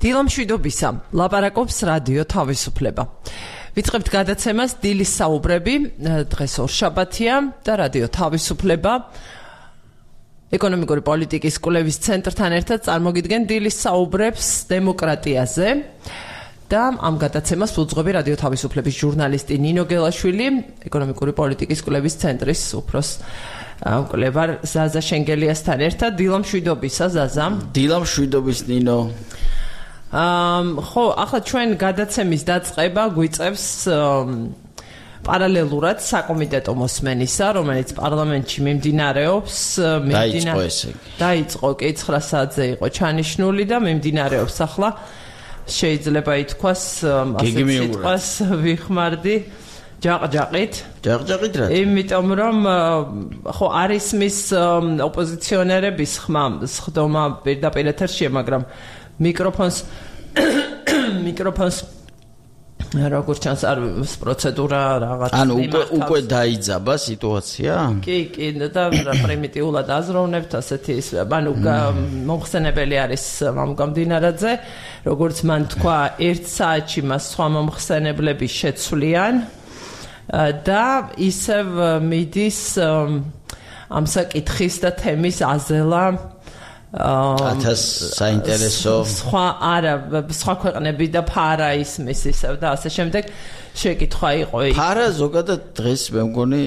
დილამშვიდობისა, ლაპარაკობს რადიო თავისუფლება. ვიწყებთ გადაცემას დილის საუბრები, დღეს ორშაბათია და რადიო თავისუფლება ეკონომიკური პოლიტიკის კვლევის ცენტრთან ერთად წარმოგიდგენ დილის საუბრებს დემოკრატიაზე. და ამ გადაცემას უძღვები რადიო თავისუფლების ჟურნალისტი ნინო გელაშვილი, ეკონომიკური პოლიტიკის კვლევის ცენტრის უფროს მკვლევარ ზაზა შენგელიასთან ერთად. დილამშვიდობისა ზაზა. დილამშვიდობის ნინო. ხო, ახლა ჩვენ გადაცემის დაწყება გვიწევს პარალელურად საკომიტეტო მოსმენისა, რომელიც პარლამენტში მიმდინარეობს. დაიწყო კი 9 საათზე იყო ჩანიშნული და მიმდინარეობს ახლა. შეიძლება ითქვას ასეთ სიტყვას ვიხმარდი ჯაყჯაყით რა იმიტომ რომ ხო არის მის ოპოზიციონერების ხდომა პირდაპირ ეთერშია, მაგრამ მიკროფონს როგორც ჩანს არის პროცედურა რაღაც ანუ უკვე დაიძაბა სიტუაცია? კი და პრიმიტიულად აზროვნებთ ასეთი ანუ მომხსენებელი არის მამგამდინარაძე, როგორც მან თქვა 1 საათში მას სხვა მომხსენებლები შეცვლიან და ისევ მიდის ამ საკითხის და თემის აზელა საინტერესო სხვა ქვეყნები და ფარა ისმის ისევ და ასე შემდეგ შეკითხვა იყო. ფარა ზოგადად დღეს მე მგონი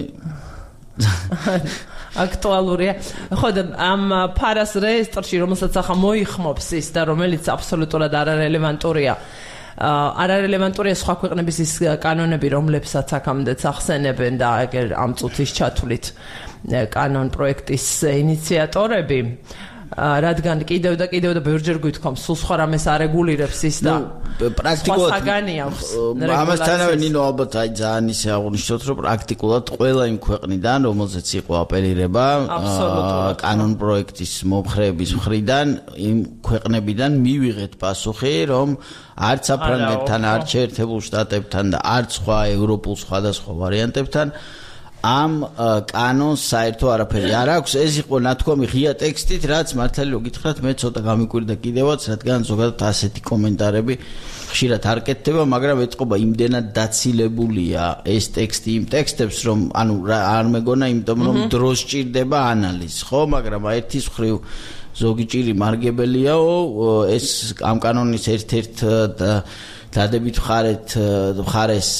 აქტუალურია. ხო და ამ ფარას რეესტრში, რომელსაც ახლა მოიხმობს ის და რომელიც აბსოლუტურად არარელევანტურია. არარელევანტურია სხვა ქვეყნების ის კანონები, რომლებსაც აქამდეც ახსენებენ და ეგერ ამ წუთის ჩათვლით კანონ პროექტის ინიციატორები. რადგან კიდევ და ბევრჯერ გვითხოვს, სულ სხვა რამეს არეგულირებს ის და პრაქტიკულად საგანი აქვს. ამასთანავე ნინო ალბათ ძალიან ისე აღნიშნოთ, რომ პრაქტიკულად ყველა იმ ქვეყნიდან, რომელზეც იყო აპელირება კანონ პროექტის მომხრეების მხრიდან, იმ ქვეყნებიდან მივიღეთ პასუხი, რომ არც საფრანგეთთან, არც შეერთებულ შტატებთან და არც სხვა ევროპულ სხვადასხვა ვარიანტებთან ამ კანონს საერთო არაფერი არ აქვს. ეს იყო ნათქვამი ღია ტექსტით, რაც მართალი რო გითხრათ, მე ცოტა გამიკვირდა კიდევაც, რადგან ზოგადად ასეთი კომენტარები ხშირად არ კეთდება, მაგრამ ეთყობა იმდენად დაცილებულია ეს ტექსტი იმ ტექსტებს, რომ ანუ არ მეგონა, იმიტომ რომ დროს სჭირდება ანალიზი, ხო, მაგრამ ერთის მხრივ ზოგი ჭირი მარგებელიაო, ეს ამ კანონის ერთ-ერთ დადებით მხარეს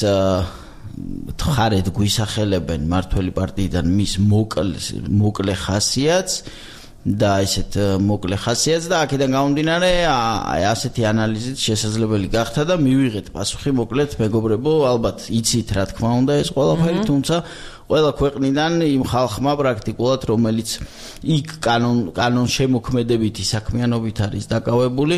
თხარეთ გვისახელებენ მართველი პარტიიდან მის მოკლე ხასიათს და ესეთ მოკლე ხასიათს და აქედან გამომდინარე ასეთი ანალიზით შესაძლებელი გახდა და მივიღეთ პასუხი მოკლედ მეგობრებო, ალბათ იცით რა თქმა უნდა ეს ყველაფერი, თუმცა ყველა ქვეყნიდან იმ ხალხმა პრაქტიკულად, რომელიც იქ კანონ შემოქმედებითი საქმიანობით არის დაკავებული,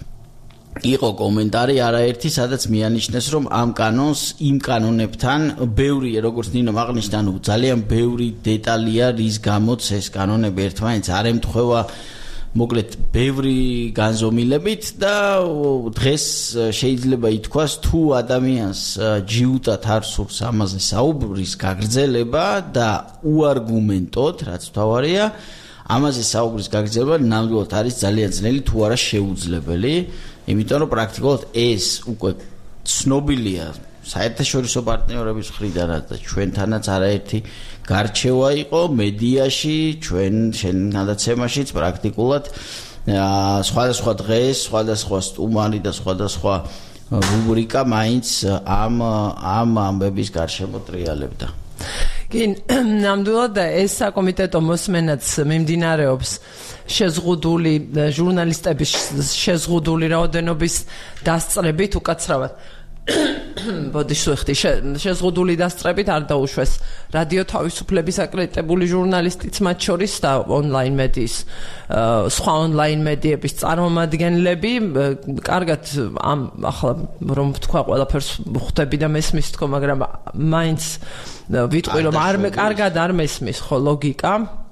იყო კომენტარი არაერთი, სადაც მიანიშნეს, რომ ამ კანონს იმ კანონებთან ბევრი, როგორც ნინო აღნიშნა, ძალიან ბევრი დეტალია, რის გამოც ეს კანონები ერთმანეთს არ ემთხვევა, მოკლედ ბევრი განზომილებით და დღეს შეიძლება ითქვას, თუ ადამიანს ჯიუტად არ სურს ამაზე საუბრის გაგრძელება და უარგუმენტოდ, რაც მთავარია, ამაზე საუბრის გაგრძელება ნამდვილად არის ძალიან ძნელი, თუ არა შეუძლებელი. იმიტომ რომ პრაქტიკულად ეს უკვე ცნობილია საერთაშორისო პარტნიორების მხრიდანაც და ჩვენთანაც არაერთი გარჩევა იყო მედიაში, ჩვენ გადაცემაშიც პრაქტიკულად სხვადასხვა დღეს, სხვადასხვა სტუმარი და სხვადასხვა რუბრიკა მაინც ამ ამბების გარშემო ტრიალებდა. კი, ნამდვილად ეს საკომიტეტო მოსმენაც მიმდინარეობს შეზღუდული ჟურნალისტების შეზღუდული რაოდენობის დასწრებით უკაცრავად. შეზღუდული დასწრებით არ დაუშვეს რადიო თავისუფლების აკრედიტებული ჟურნალისტიც მათ შორის და ონლაინ მედიის სხვა ონლაინ მედიების წარმომადგენლები. კარგად ახლა რომ ვთქვა ყველაფერს ხვდები და მესმის თქო, მაგრამ მაინც ვიტყვი რომ კარგად არ მესმის ხო ლოგიკა.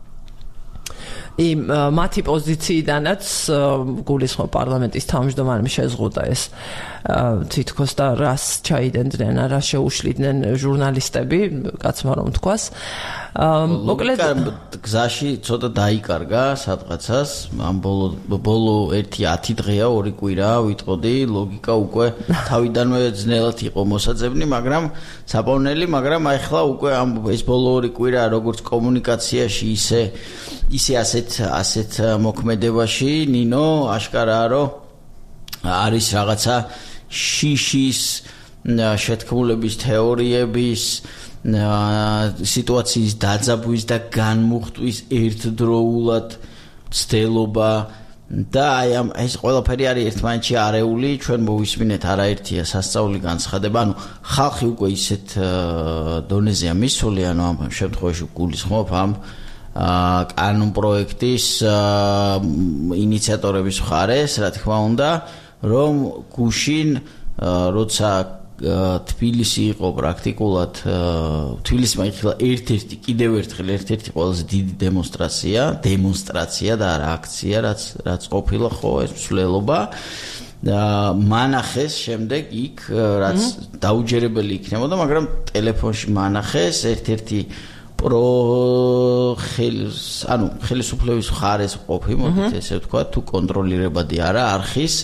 მათი პოზიციიდანაც გულისხმობ პარლამენტის თავმჯდომარემ შეზღუდა ეს თითქოს და რას ჩაიდენდნენ, რას შეუშლიდნენ ჟურნალისტები, კაცმა რომ თქვას. მოკლედ გზაში ცოტა დაიკარგა სადღაცას ამ ბოლო 1-10 დღეა 2 კვირა ვიტყოდი ლოგიკა უკვე თავიდანვე ძნელად იყო მოსაძებნი მაგრამ საპოვნელი მაგრამ ახლა უკვე ამ ეს ბოლო 2 კვირა როგორც კომუნიკაციაში ისე ასეთ მოქმედებაში ნინო აშკარაა რომ არის რაღაცა შიშის შეთქმულების თეორიების სიტუაციის დაძაბვის და განმუხტვის ერთდროულად ცდელობა და ეს ყველაფერი არის ერთმანეთში არეული ჩვენ მოვისმინეთ არაერთია სასწაული განცხადება ანუ ხალხი უკვე ისეთ დონეზეა მისული ანუ ამ შემთხვევაში გულისხმობ ამ კანონ პროექტის ინიციატორების მხარეს რა თქმა უნდა რომ გუშინ როცა თბილისი იყო პრაქტიკულად თბილისმა იხილა ერთ-ერთი ყველაზე დიდი დემონსტრაცია და არა აქცია რაც ყოფილა ხო ეს მსვლელობა მანახეს შემდეგ იქ რაც დაუჯერებელი იქნებოდა მაგრამ ტელეფონში მანახეს ერთ-ერთი ხელისუფლების მხარეს ყოფი მოდით ესე ვთქვა თუ კონტროლირებადი არა არხის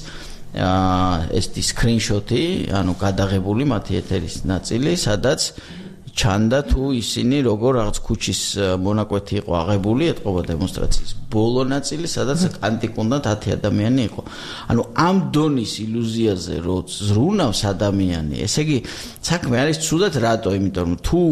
ეს სკრინშოტი, ანუ გადაღებული მათი ეთერის ნაწილი, სადაც ჩანდა თუ ისინი როგორ რაღაც ქუჩის მონაკვეთი იყო აღებული, ეთყობა დემონსტრაციის ბოლო ნაწილი, სადაც კანტიკუნდათ 10 ადამიანი იყო. ანუ ამ დონის ილუზიაზე რო ზრუნავს ადამიანი, ესე იგი საქმე არის ცუდად რატო? იმიტომ რომ თუ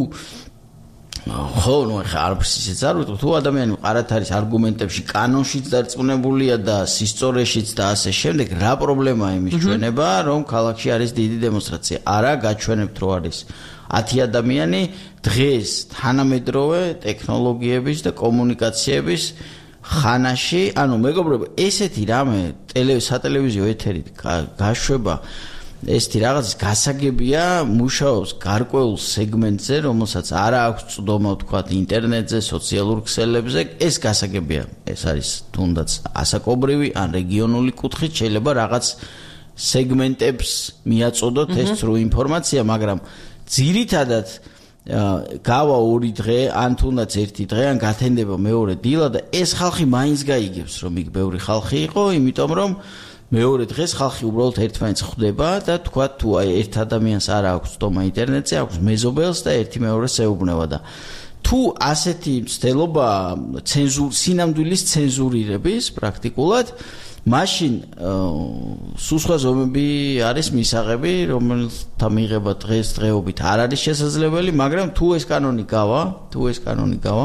ხო, ნუ ახლა არაფერს ისეც არ ვიტყვი, თუ ადამიანი მყარად არის არგუმენტებში, კანონშიც დარწმუნებულია და სისწორეშიც და ასე შემდეგ, რა პრობლემაა იმის ჩვენება, რომ ქალაქში არის დიდი დემონსტრაცია? არა, გაჩვენებთ რომ არის 10 ადამიანი დღეს თანამედროვე ტექნოლოგიების და კომუნიკაციების ხანაში, ანუ მეგობრებო, ესეთი რამე სატელევიზიო ეთერით გაშვება ესეთი რაღაცის გასაგებია მუშაობს გარკვეულ სეგმენტზე, რომელსაც არა აქვს წვდომა ვთქვათ ინტერნეტზე, სოციალურ ქსელებზე, ეს გასაგებია. ეს არის თუნდაც ასაკობრივი ან რეგიონული კუთხით შეიძლება რაღაც სეგმენტებს მიაწოდოთ ეს სრულ ინფორმაცია, მაგრამ ძირითადად გავა 2 დღე, ან თუნდაც 1 დღე, ან გათენდება მეორე დილა და ეს ხალხი მაინც გაიგებს, რომ იქ ბევრი ხალხი იყო, იმიტომ რომ მეორე დღეს ხალხი უბრალოდ ერთმანეთს ხვდება და თქვა თუ აი ერთ ადამიანს არ აქვს წვდომა ინტერნეტზე, აქვს მეზობელს და ერთი მეორეს ეუბნება და თუ ასეთი მცდელობა სინამდვილის ცენზურირების პრაქტიკულად მაშინ სულ სხვა ზომები არის მისაღები, რომელთა მიღება დღესდღეობით არ არის შესაძლებელი, მაგრამ თუ ეს კანონი გავა,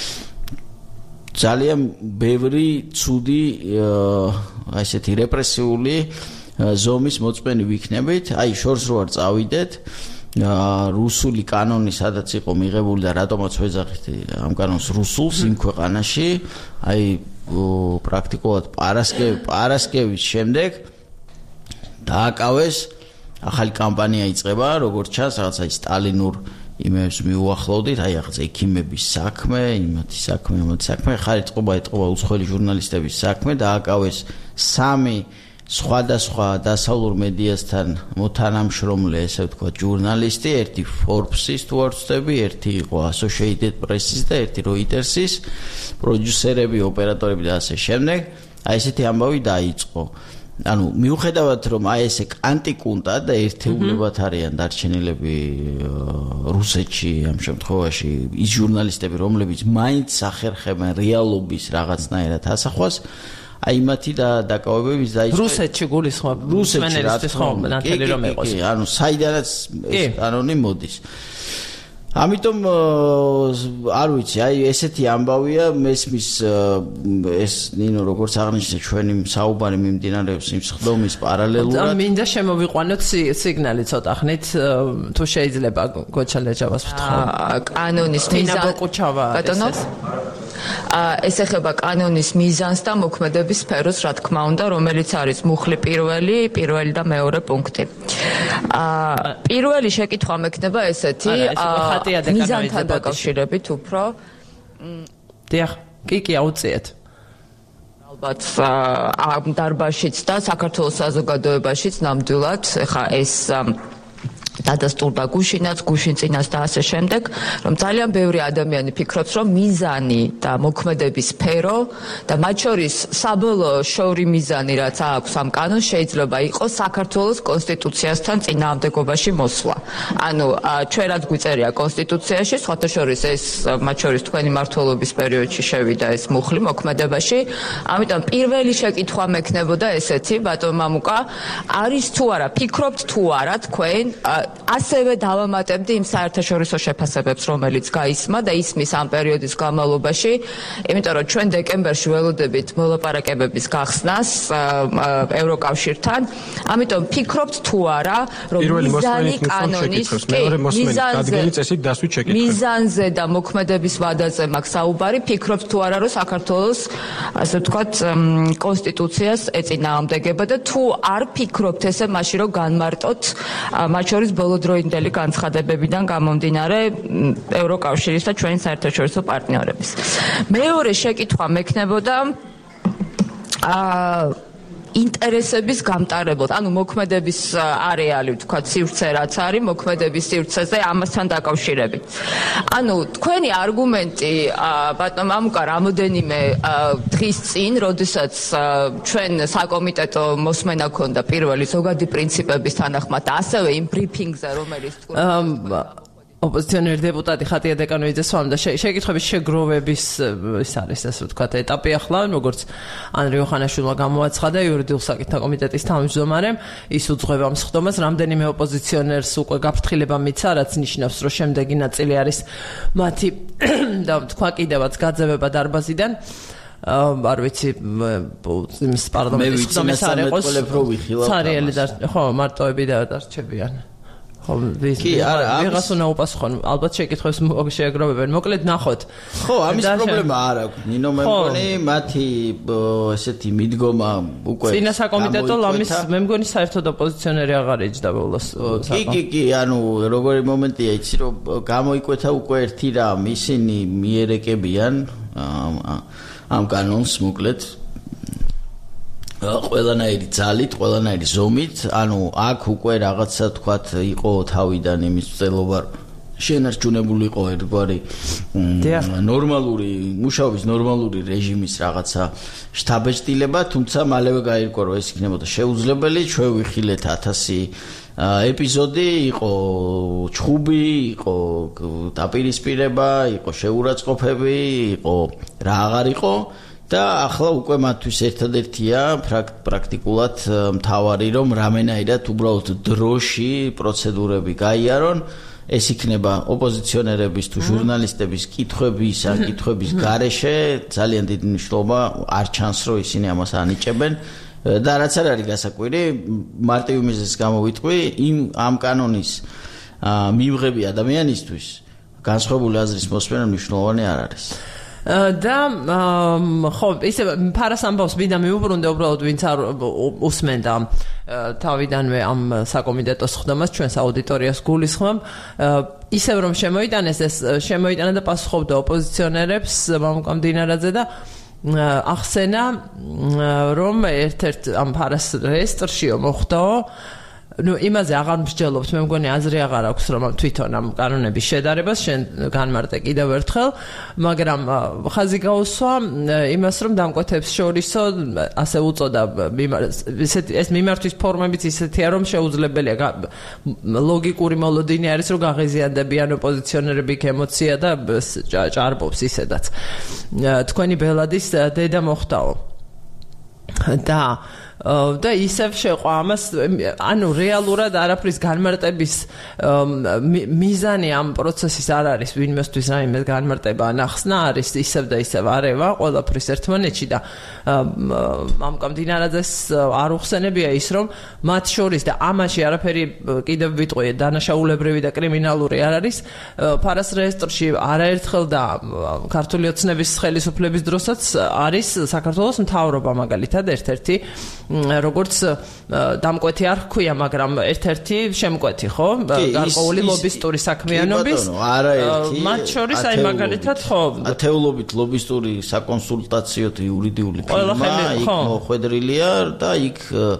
ძალიან ბევრი ცუდი ასეთი რეპრესიული ზომის მოწმენი ვიქნებით. აი შორს რო არ წავიდეთ რუსული კანონი სადაც იყო მიღებული და რატომაც ვეძახით ამ კანონს რუსულს იმ ქვეყანაში, აი პრაქტიკულად პარასკევის შემდეგ დააკავეს ახალი კამპანია იწყება, როგორც ჩანს, რაღაც აი სტალინურ იმებს მიუახლოვდით, აი ახლა ექიმების საქმე, იმათი საქმე, ხარ ეთყობა უცხოელი ჟურნალისტების საქმე, დააკავეს 3 სხვადასხვა დასავლურ მედიასთან მოთანამშრომლე, ესე ვთქვათ, ჟურნალისტი, ერთი Forbes-ის თუ არ ვცდები, ერთი იყო Associated Press-ის და ერთი Reuters-ის, პროდიუსერები, ოპერატორები და ასე შემდეგ. აი ესეთი ამბავი დაიწყო. ანუ მიუხედავად რომ აი ესე კანტიკუნტა და ერთეულებად არიან დარჩენილები რუსეთში ამ შემთხვევაში ის ჟურნალისტები რომლებიც მაინც ახერხებენ რეალობის რაღაცნაირად ასახვას აი მათი დაკავებების დაიწყო რუსეთში გულისხმობ რუსეთში ხო ნათელი რომ იყოს ანუ საიდანაც ეს კანონი მოდის ამიტომ არ ვიცი, აი ესეთი ამბავია მესმის ეს ნინო როგორც აღნიშნე ჩვენი საუბარი მიმდინარეობს იმ სხდომის პარალელურად. მინდა შემოვიყვანოთ სიგნალი ცოტა ხნით თუ შეიძლება გოჩალეჯავას ვთხოვ. კანონის მიზანს ეს ეხება კანონის მიზანს და მოქმედების სფეროს, რა თქმა უნდა, რომელიც არის მუხლი პირველი და მეორე პუნქტი. პირველი შეკითხვა მექნება ესეთი, მიზანთან დაკავშირებით უფრო. დიახ, კი, აუწიეთ. ალბათ ამ დარბაზშიც და საქართველოს საზოგადოებაშიც ნამდვილად, ხა ეს დადასტურდა გუშინაც, გუშინწინას და ასე შემდეგ, რომ ძალიან ბევრი ადამიანი ფიქრობს, რომ მიზანი და მოქმედების სფერო და მათ შორის საბოლოო შოური მიზანი, რაც აქვს ამ კანონს, შეიძლება იყოს საქართველოს კონსტიტუციასთან წინააღმდეგობაში მოსვლა. ანუ ჩვენ რაც გვიწერია კონსტიტუციაში, სხვათა შორის ეს მათ შორის თქვენი მმართველობის პერიოდში შევიდა ეს მუხლი მოქმედებაში. ამიტომ პირველი შეკითხვა მექნებოდა ესეთი, ბატონ მამუკა, არის თუ არა, ფიქრობთ თუ არა თქვენ ასევე დავამატებდი იმ საერთაშორისო შეფასებებს, რომელიც გაისმა და ისმის ამ პერიოდის განმავლობაში, იმიტომ რომ ჩვენ დეკემბერში ველოდებით მოლაპარაკებების გახსნას ევროკავშირთან. ამიტომ ფიქრობთ თუ არა, რომ მიზანი კანონის მიზანზე და მოქმედების ვადაზე მაქვს საუბარი, ფიქრობთ თუ არა, რომ საქართველოს ასე ვთქვათ კონსტიტუციას ეწინააღმდეგება და თუ არ ფიქრობთ ესე, მაშინ რომ განმარტოთ მათ შორის ბოლოდროინდელი განცხადებებიდან გამომდინარე ევროკავშირის და ჩვენი საერთაშორისო პარტნიორების. მეორე შეკითხვა მექნებოდა ინტერესების გამტარებლად, ანუ მოქმედების არეალი, ვთქვათ, სივრცე რაც არის, მოქმედების სივრცეზე ამასთან დაკავშირებით. ანუ თქვენი არგუმენტი, ბატონ მამუკა, რამოდენიმე დღის წინ, როდესაც ჩვენ საკომიტეტო მოსმენა ქონდა პირველი ზოგადი პრინციპების თანახმად, ასევე იმ ბრიფინგზე, რომელიც ოპოზიციონერი დეპუტატი ხატია დეკანოიძე სვამდა შეკითხების შეგროვების ის არის ასე ვთქვათ ეტაპი ახლა როგორც ანრი ოხანაშვილმა გამოაცხადა იურიდიულ საკითხთა კომიტეტის თავმჯდომარემ ის უძღვება ამ სხდომას რამდენიმე ოპოზიციონერს უკვე გაფრთხილება მიცა რაც ნიშნავს რომ შემდეგი ნაწილი არის მათი და თქვა კიდევაც გაძევება დარბაზიდან არ ვიცი იმის პარლამენტის სხდომის არ იყოს ცარიელი და ხო მარტოები და დარჩებიან ხო კი არა ვიღას უნდა უპასუხონ ალბათ შეკითხვებს შეეგროვებენ მოკლედ ნახოთ ხო ამის პრობლემა არ აქვს ნინო მე მგონი მათი ესეთი მიდგომა უკვე წინა საკომიტეტო ლამის მე მგონი საერთოდ ოპოზიციონერი აღარ ეჯდა ბოლოს კი ანუ როგორი მომენტია იცი რომ გამოიკვეთა უკვე ერთი რამ ისინი მიერეკებიან ამ კანონს მოკლედ ყველანაირი ძალით, ყველანაირი ზომით, ანუ აქ უკვე რაღაცა თქვათ იყო თავიდან იმის წელობა შენარჩუნებული იყო ერთგვარი ნორმალური მუშაობის ნორმალური რეჟიმის რაღაცა შთაბეჭდილება, თუმცა მალევე გაირკვა რომ ეს იქნებოდა შეუძლებელი, ჩვენ ვიხილეთ 1000 ეპიზოდი, იყო ჩხუბი, იყო დაპირისპირება, იყო შეურაცხყოფები, იყო რა აღარ იყო და ახლა უკვე მათთვის ერთადერთია პრაქტიკულად მთავარი რომ რამენაირად უბრალოდ დროში პროცედურები გაიარონ ეს იქნება ოპოზიციონერების თუ ჟურნალისტების კითხვების ან კითხვების გარეშე ძალიან დიდი მნიშვნელობა არ ჩანს რომ ისინი ამას ანიჭებენ და რაც არ არის გასაკვირი მარტივი მიზეზის გამო ვიტყვი ამ კანონის მივღები ადამიანისთვის განსხვავებული აზრის მოსმენა მნიშვნელოვანი არ არის და ხო ისე ფარას ამბავს მინდა მიუბრუნდე უბრალოდ ვინც არ უსმენდა თავიდანვე ამ საკომიტეტო სხდომას ჩვენს აუდიტორიას გულისხმობ ისევ რომ შემოიტანეს ეს შემოიტანა და პასუხობდა ოპოზიციონერებს მამუკა მდინარაძე და ახსენა რომ ერთ-ერთ ამ ფარას რეესტრშიო მოხდაო ну იმაზე აღარ მსჯელობთ მე მგონი აზრი აღარ აქვს რომ თვითონ ამ კანონების შედარებას შენ განმარტე კიდევ ერთხელ მაგრამ ხაზი გაუსვა იმას რომ დამკვეთებს შორისო ასე უწოდა ეს მიმართვის ფორმებიც ისეთია რომ შეუძლებელია ლოგიკური მოლოდინი არის რომ გაღიზიანდებიან ოპოზიციონერები იქ ემოცია და ჭარბობს ისედაც თქვენი ბელადის დედა მოხდაო და ისევ შეყვა ამას ანუ რეალურად არაფრის განმარტების მიზანი ამ პროცესის არ არის ვინმესთვის რაიმე განმარტება ნახსნა არის ისევ და ისევ არევა ყველაფრის ერთმანეთში და მამუკა მდინარაძეს არ უხსენებია ის რომ მათ შორის და ამაში არაფერი კიდევ ვიტყვი დანაშაულებრივი და კრიმინალური არ არის ფარას რეესტრში არაერთხელ და ქართული ოცნების ხელისუფლების დროსაც არის საქართველოს მთავრობა მაგალითად ერთ-ერთი როგორც დამკვეთი არ ჰქვია, მაგრამ ერთ-ერთი შემკვეთი, ხო? გარკვეული ლობისტური საქმიანობის. არაერთი. მათ შორის აი მაგალითად ხო, ათეულობით ლობისტური საკონსულტაციო და იურიდიული ფირმა იქ მოხვედრილია და იქ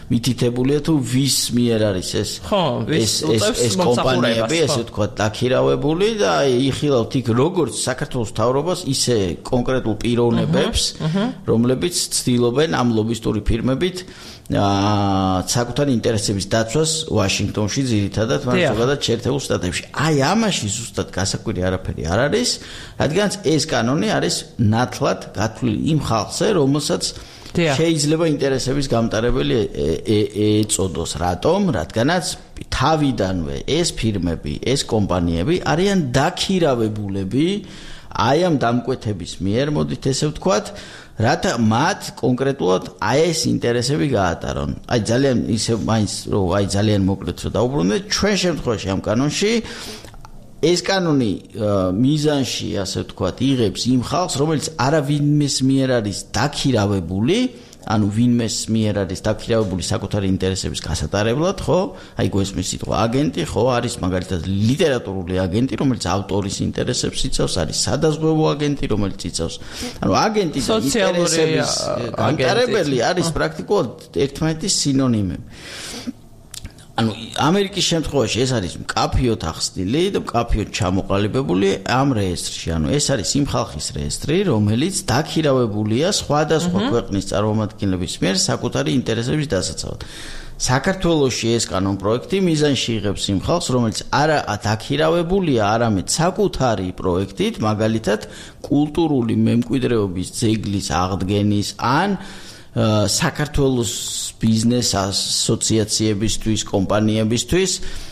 მითითებულია თუ ვის მიერ არის ეს ეს კომპანიები, ესე ვთქვათ, დაქირავებული და იხილავთ იქ როგორც საქართველოს მთავრობას, ისე კონკრეტულ პიროვნებებს, რომლებიც ცდილობენ ამ ლობისტური ფირმებით საკუთარი ინტერესების დაცვას ვაშინგტონში ძირითადად, მაგრამ ზოგადად შეერთებულ შტატებში. აი ამაში ზუსტად გასაკვირი არაფერი არ არის, რადგანაც ეს კანონი არის ნათლად გათვლილი იმ ხალხზე, რომელსაც შეიძლება ინტერესების გამტარებელი ეწოდოს. რატომ? რადგანაც თავიდანვე ეს ფირმები, ეს კომპანიები არიან დაქირავებულები აი ამ დამკვეთების მიერ, მოდით ესე ვთქვათ, რათა მათ კონკრეტულად აი ეს ინტერესები გაატარონ. აი ძალიან ისე მაინც რომ აი ძალიან მოკლედ რომ დაუბრუნდეთ, ჩვენ შემთხვევაში ამ კანონში ეს კანონი მიზანში, ასე ვთქვათ, იღებს იმ ხალხს, რომელიც არავინმეს მიერ არის დაქირავებული, ანუ ვინმეს მიერ არის დაქირავებული საკუთარი ინტერესების გასატარებლად, ხო? აი გვესმის სიტყვა აგენტი, ხო, არის მაგალითად ლიტერატურული აგენტი, რომელიც ავტორის ინტერესებს იცავს, არის სადაზღვევო აგენტი, რომელიც იცავს. ანუ აგენტი და ინტერესების გამტარებელი არის პრაქტიკულად ერთმანეთის სინონიმები. ანუ ამერიკის შემთხვევაში ეს არის მკაფიოდ ახსნილი და მკაფიოდ ჩამოყალიბებული ამ რეესტრში. ანუ ეს არის იმ ხალხის რეესტრი, რომელიც დაქირავებულია სხვადასხვა ქვეყნის წარმომადგენლების მიერ საკუთარი ინტერესების დასაცავად. საქართველოში ეს კანონპროექტი მიზანში იღებს იმ ხალხს, რომელიც არა დაქირავებულია, არამედ საკუთარი პროექტით, მაგალითად, კულტურული მემკვიდრეობის ძეგლის აღდგენის ან საქართველოს ბიზნეს ასოციაციებისთვის, კომპანიებისთვის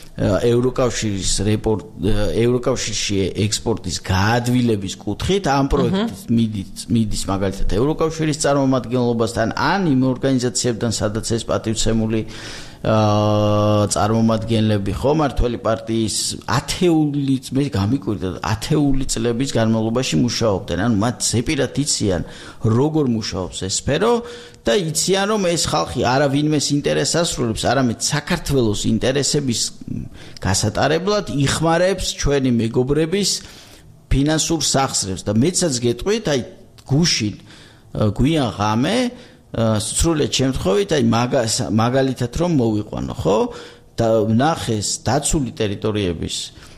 ევროკავშირში ექსპორტის გაადვილების კუთხით ამ პროექტის მიდის მაგალითად ევროკავშირის წარმომადგენლობასთან ან იმ ორგანიზაციებთან, სადაც ეს პატივცემული წარმომადგენლები ხო მართველი პარტიის მე გამიკვირდა 10 წლების განმავლობაში მუშაობდნენ. ანუ მათ ზეპირად იციან როგორ მუშაობს ეს სფერო და იციან რომ ეს ხალხი არავინმეს ინტერესს ასრულებს, არამედ საქართველოს ინტერესების გასატარებლად იხმარებს ჩვენი მეგობრების ფინანსურ სახსრებს და მეცაც გეტყვით, აი გუშინ გვიან ღამე სრულად შემთხვევით, აი მაგალითად რომ მოვიყვანო, ხო? და ნახეს დაცული ტერიტორიების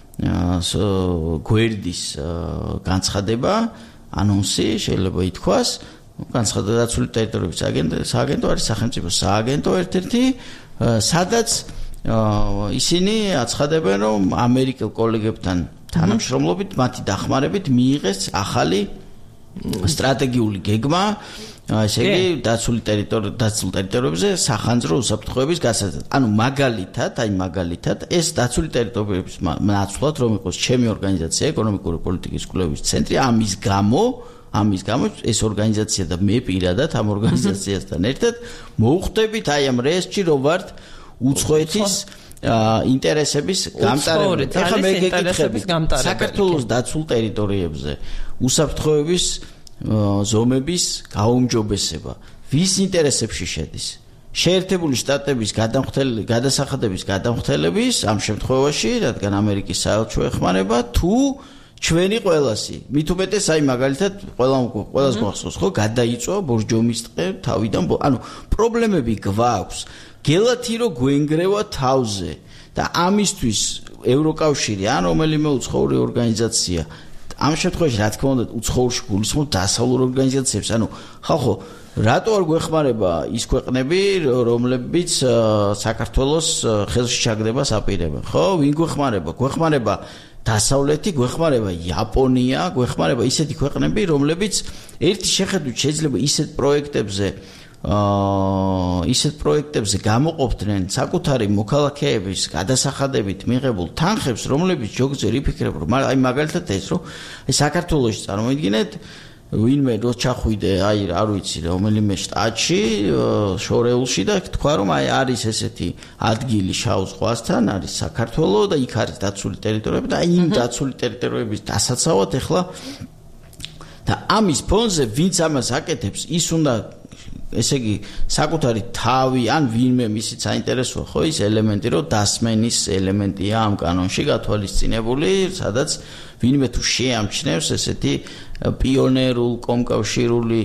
გვერდის განცხადება, ანონსი, შეიძლება ითქვას, განცხადება დაცული ტერიტორიების სააგენტო არის სახელმწიფო სააგენტო ერთ-ერთი, სადაც ისინი აცხადებენ, რომ ამერიკელ კოლეგებთან თანამშრომლობით, მათი დახმარებით მიიღეს ახალი სტრატეგიული გეგმა, ესე იგი დაცულ ტერიტორიებზე სახანძრო უსაფრთხოების გასაზრდად. ანუ მაგალითად ეს დაცული ტერიტორიების ნაცვლად რომ იყოს ჩემი ორგანიზაცია ეკონომიკური პოლიტიკის კვლევის ცენტრი, ამის გამო ეს ორგანიზაცია და მე პირადად ამ ორგანიზაციასთან ერთად მოვხვდებით აი ამ რეესტრში, რომ ვართ უცხოეთის ინტერესების გამტარებელი. ეხლა მე გეკითხები, საქართველოს დაცულ ტერიტორიებზე უსაფრთხოების ზომების გაუმჯობესება ვის ინტერესებში შედის? შეერთებული შტატების გადასახადების გადამხდელების ამ შემთხვევაში, რადგან ამერიკის საელჩო ეხმარება, თუ ჩვენი ყველასი. მით უმეტეს აი მაგალითად ყველას გვახსოვს, ხო, გადაიწვა ბორჯომის ტყე თავიდან, ანუ პრობლემები გვაქვს. გელათი რომ გვენგრევა თავზე და ამისთვის ევროკავშირი ან რომელიმე უცხოური ორგანიზაცია ამ შემთხვევაში რა თქმა უნდა უცხოურში გულისხმობ დასავლურ ორგანიზაციებს. ანუ ხალხო, რატო არ გვეხმარება ის ქვეყნები, რომლებიც საქართველოს ხელში ჩაგდებას აპირებენ? ხო, ვინ გვეხმარება? გვეხმარება დასავლეთი, გვეხმარება იაპონია, გვეხმარება ისეთი ქვეყნები, რომლებიც ერთი შეხედვით შეიძლება ისეთ პროექტებზე გამოყოფდნენ საკუთარი მოქალაქეების გადასახადებით მიღებულ თანხებს, რომლებიც ჯოგზერ იფიქრებენ, რომ აი მაგალითად ეს რომ საქართველოში წარმოიდგინეთ, ვინმე რო ჩახვიდე, აი არ ვიცი, რომელიმე შტატში, შორეულში და თქვა რომ აი არის ესეთი ადგილი შავ ზღვასთან, არის საქართველო და იქ არის დაცული ტერიტორიები და აი იმ დაცული ტერიტორიების დასაცავად ახლა და ამის ფონზე ვინც ამას აკეთებს, ის უნდა ესე იგი საკუთარი თავი ან ვინმე მისიც საინტერესოა ხო ის ელემენტი რომ დასმენის ელემენტია ამ კანონში გათვალისწინებული სადაც ვინმე თუ შეამჩნევს ესეთი პიონერულ კომკავშირული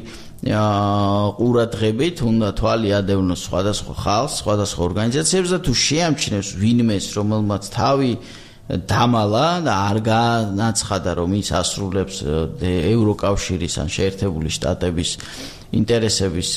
ყურადღებით უნდა თვალი ადევნოს სხვადასხვა ხალხს სხვადასხვა ორგანიზაციებს და თუ შეამჩნევს ვინმეს რომელმაც თავი დამალა და არ განაცხადა რომ ის ასრულებს ევროკავშირის ან შეერთებული შტატების ინტერესების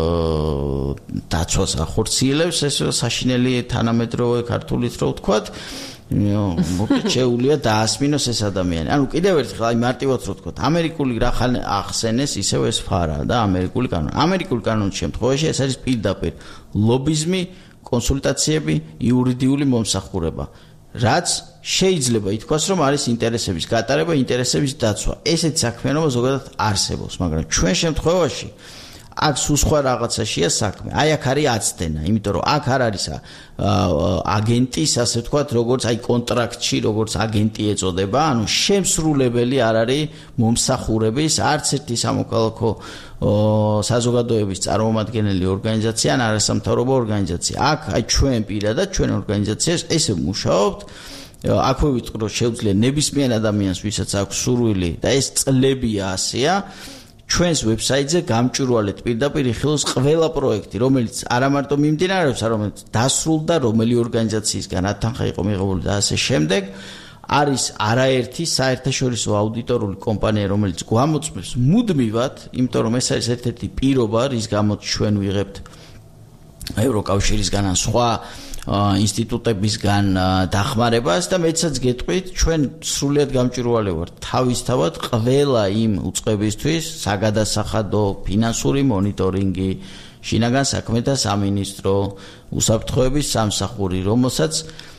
დაცვას ახორციელებს ეს საშინელი თანამედროვე ქართულით რო ვთქვათ მოკლედ შეუძლია დაასმინოს ეს ადამიანი. ანუ კიდევ ერთხელ აი მარტივად რო ვთქვათ, ამერიკული რა ხან ახსენეს ისევ ეს ფარა და ამერიკული კანონი. ამერიკული კანონის შემთხვევაში ეს არის პირდაპირ ლობიზმი, კონსულტაციები, იურიდიული მომსახურება. რაც შეიძლება ითქვას რომ არის ინტერესების გატარება, ინტერესების დაცვა. ესეთი საქმიანობა ზოგადად არსებობს, მაგრამ ჩვენ შემთხვევაში აქ სულ სხვა რაღაცაშია საქმე. აი აქ არის აცდენა, იმიტომ რომ აქ არ არის აგენტის, ასე ვთქვათ, როგორც აი კონტრაქტში, როგორც აგენტი ეწოდება, ანუ შემსრულებელი არ არის მომსახურების არც ერთი სამოქალაქო საზოგადოების წარმომადგენელი ორგანიზაცია ან არასამთავრობო ორგანიზაცია. აქ აი ჩვენ პირადად ჩვენ ორგანიზაციას ესე ვმუშაობთ აქვე ვიტყვი რომ შეუძლია ნებისმიერ ადამიანს ვისაც აქვს სურვილი და ეს წლებია ასეა ჩვენს ვებსაიტზე გამჭვირვალეთ პირდაპირ იხილოს ყველა პროექტი რომელიც არა მარტო მიმდინარეობს არამედ დასრულდა რომელი ორგანიზაციისგან ათანხა იყო მიღებული და ასე შემდეგ არის არაერთი საერთაშორისო აუდიტორული კომპანია რომელიც გვამოწმებს მუდმივად იმიტომ რომ ეს არის ერთ-ერთი პირობა რის გამოც ჩვენ ვიღებთ ევროკავშირისგან ან სხვა ინსტიტუტებისგან დახმარებას და მეცაც გეტყვით ჩვენ სრულიად გამჭვირვალე ვართ თავისთავად ყველა იმ უწყებისთვის საგადასახადო ფინანსური მონიტორინგი შინაგან საქმეთა სამინისტრო უსაფრთხოების სამსახური რომელსაც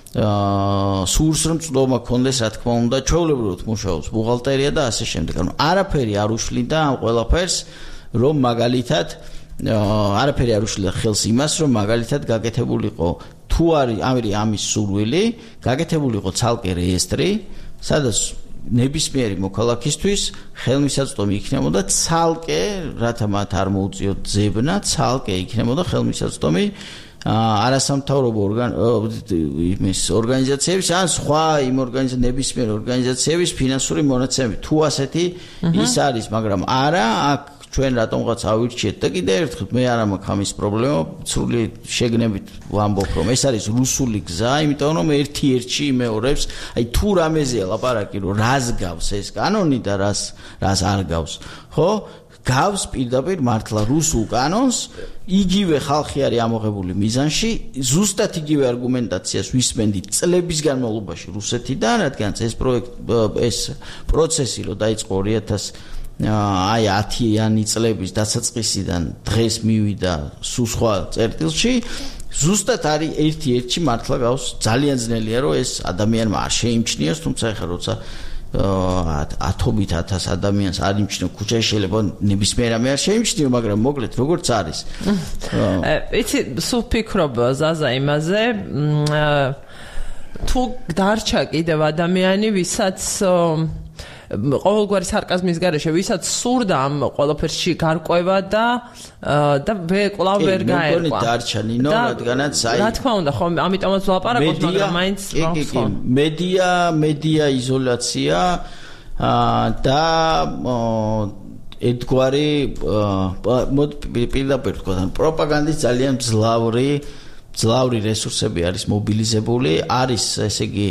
სურს რომ წვდომა ქონდეს რა თქმა უნდა ჩვეულებრივად მუშაობს ბუღალტერია და ასე შემდეგ ანუ არაფერი არ უშლიდა ამ ყველაფერს რომ მაგალითად არაფერი არ უშლიდა ხელს იმას რომ მაგალითად გაკეთებულიყო თუ არის ამის სურვილი გაკეთებულიყო ცალკე რეესტრი სადაც ნებისმიერი მოქალაქისთვის ხელმისაწვდომი იქნებოდა ცალკე რათა მათ არ მოუწიოთ ძებნა ცალკე იქნებოდა ხელმისაწვდომი არასამთავრობო ორგანიზაციების ან სხვა იმ ნებისმიერ ორგანიზაციების ფინანსური მონაცემები თუ ასეთი ის არის მაგრამ არა აქ ჩვენ რატომღაც ავირჩიეთ და კიდევ ერთხელ მე არ მაქვს ამის პრობლემა სრული შეგნებით ვამბობ რომ ეს არის რუსული გზა იმიტომ რომ ერთ-ერთი იმეორებს აი თუ რამეზეა ლაპარაკი რომ რას გავს ეს კანონი და რას არ გავს ხო გავს პირდაპირ მართლა რუსულ კანონს იგივე ხალხი არის ამოღებული მიზანში ზუსტად იგივე არგუმენტაციას ვისმენდით წლების განმავლობაში რუსეთიდან რადგან ეს პროცესი რო დაიწყო 2000 10-იანი წლების დასაწყისიდან დღეს მივიდა სულ სხვა წერტილში ზუსტად არის ერთ-ერთი მართლა გავს ძალიან ძნელია რომ ეს ადამიანმა არ შეიმჩნიოს თუმცა ეხლა როცა 10,000 ადამიანს არ იმჩნევ ქუჩაში შეიძლება ნებისმიერ რამე არ შეიმჩნიო მაგრამ მოკლედ როგორც არის იცი სულ ფიქრობ ზაზა იმაზე თუ დარჩა კიდევ ადამიანი ვისაც ყოველგვარი სარკაზმის გარეშე ვისაც სურდა ამ ყველაფერში გარკვევა და კვლავ ვერ გაერკვა. მეგონი დარჩა ნინო, რადგანაც აი რა თქმა უნდა, ხო, ამიტომაც ვლაპარაკობ, მაგრამ მაინც მედია იზოლაცია და ერთგვარი პირდაპირ თქვა, პროპაგანდის ძალიან ძლავრი რესურსები არის მობილიზებული, არის ესე იგი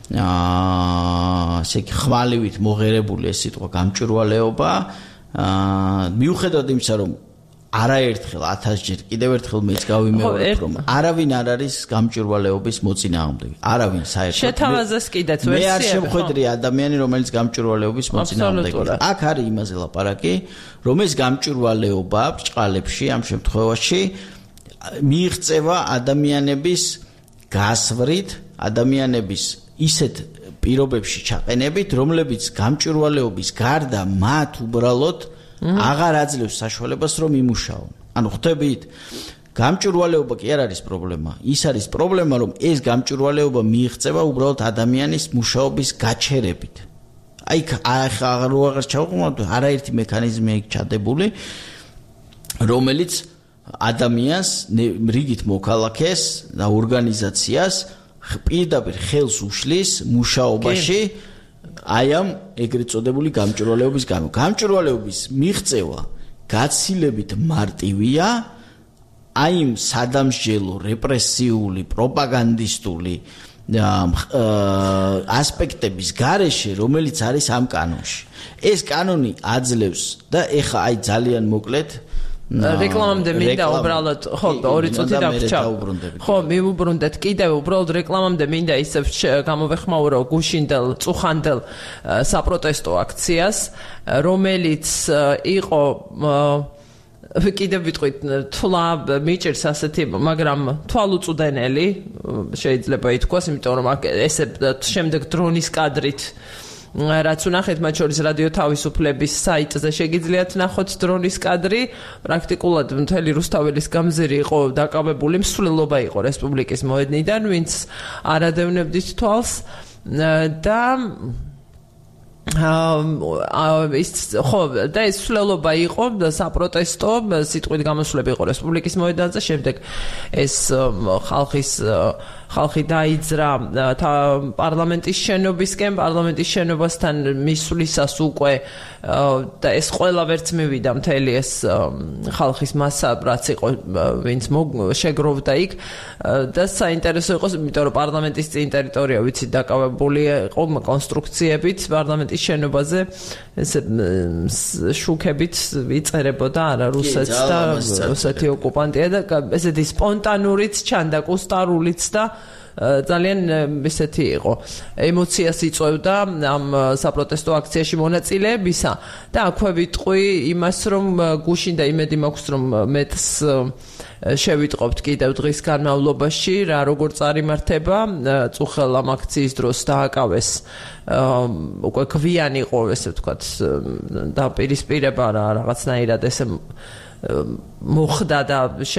ხმალივით მოღერებული ეს სიტყვა გამჭვირვალეობა, მიუხედავად იმისა, რომ არაერთხელ 1000-ჯერ კიდევ ერთხელ მეც გავიმეორებ, რომ არავინ არ არის გამჭვირვალეობის მოწინააღმდეგე. არავინ საერთოდ. შეთავაზეს კიდეც ვერსიები. მე არ შემხედრი ადამიანი, რომელიც გამჭვირვალეობის მოწინააღმდეგეა. აქ არის იმაზე ლაპარაკი, რომ ეს გამჭვირვალეობა ბრჭყალებში ამ შემთხვევაში მიიღწევა ადამიანების გასვრით, ადამიანების ისეთ პირობებში ჩაყენებით, რომლებიც გამჭვირვალეობის გარდა მათ უბრალოდ აღარ აძლევს საშუალებას რომ იმუშაონ. ანუ ხვდებით, გამჭვირვალეობა კი არ არის პრობლემა. ის არის პრობლემა, რომ ეს გამჭვირვალეობა მიიღწევა უბრალოდ ადამიანის მუშაობის გაჩერებით. აი აღარ ჩავყმოთ, არაერთი მექანიზმი იქ ჩადებული, რომელიც ადამიანს, რიგით მოქალაქეს და ორგანიზაციას პირდაპირ ხელს უშლის მუშაობაში აი ამ ეგრეთ წოდებული გამჭვირვალეობის გამო. გამჭვირვალეობის მიღწევა გაცილებით მარტივია აი იმ სადამსჯელო, რეპრესიული, პროპაგანდისტული ასპექტების გარეშე, რომელიც არის ამ კანონში. ეს კანონი აძლევს და ეხა აი ძალიან მოკლედ რეკლამამდე მინდა უბრალოდ ხო 2 წუთი დაგვრჩა. ხო, მივუბრუნდეთ კიდევ უბრალოდ რეკლამამდე მინდა ისევ გამოვეხმაურო გუშინდელ წუხანდელ საპროტესტო აქციას, რომელიც იყო კიდევ ვიტყვით თვლა მიჭირს ასეთი, მაგრამ თვალუწვდენელი შეიძლება ითქვას, იმიტომ რომ ესე შემდეგ დრონის კადრით რაც უნახეთ მათ შორის რადიო თავისუფლების საიტზე შეგიძლიათ ნახოთ დრონის კადრი პრაქტიკულად მთელი რუსთაველის გამზირი იყო დაკავებული მსვლელობა იყო რესპუბლიკის მოედნიდან ვინც არადევნებდით თვალს და ხო და ეს მსვლელობა იყო საპროტესტო სიტყვით გამოსვლები იყო რესპუბლიკის მოედანზე შემდეგ ეს ხალხი დაიძრა პარლამენტის შენობისკენ პარლამენტის შენობასთან მისვლისას უკვე და ეს ყველა ვერც მივიდა მთელი ეს ხალხის მასა რაც იყო ვინც შეგროვდა იქ და საინტერესო იყო იმიტომ რომ პარლამენტის წინ ტერიტორია ვიცით დაკავებული იყო კონსტრუქციებით პარლამენტის შენობაზე ესე შუქებით იწერებოდა არა რუსეთს და რუსეთი ოკუპანტია და ესეთი სპონტანურიც ჩანდა კუსტარულიც და ძალიან ისეთი იყო ემოციას იწვევდა ამ საპროტესტო აქციაში მონაწილეებისა და აქვე ვიტყვი იმას რომ გუშინ და იმედი მაქვს რომ მეტს შევიტყობთ კიდევ დღის განმავლობაში რა როგორ წარიმართება წუხელ ამ აქციის დროს დააკავეს უკვე გვიანი იყო ესე ვთქვათ დაპირისპირება რა რაღაცნაირად ესე მოხდა და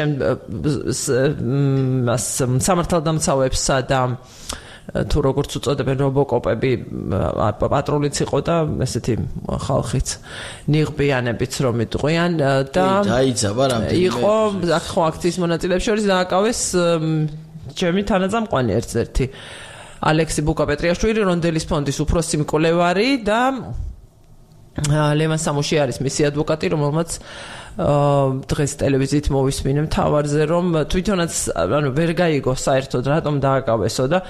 სამართალდამცავებსა და თუ როგორც უწოდებენ რობოკოპები პატრულიც იყო და ესეთი ხალხიც ნიღბიანებიც რომ იტყვიან და დაიძაბა რამდენი იყო ხო აქციის მონაწილეებს შორის დააკავეს ჩემი თანაძამყვანი ერთ-ერთი ალექსი ბუკაპეტრიაშვილი რონდელის ფონდის უფროსი მკვლევარი და ლევან სამუშიარის მისი ადვოკატი რომელმაც დღეს ტელევიზიით მოვისმინე მთავარზე რომ თვითონაც ანუ ვერ გაიგო საერთოდ რატომ დააკავესო და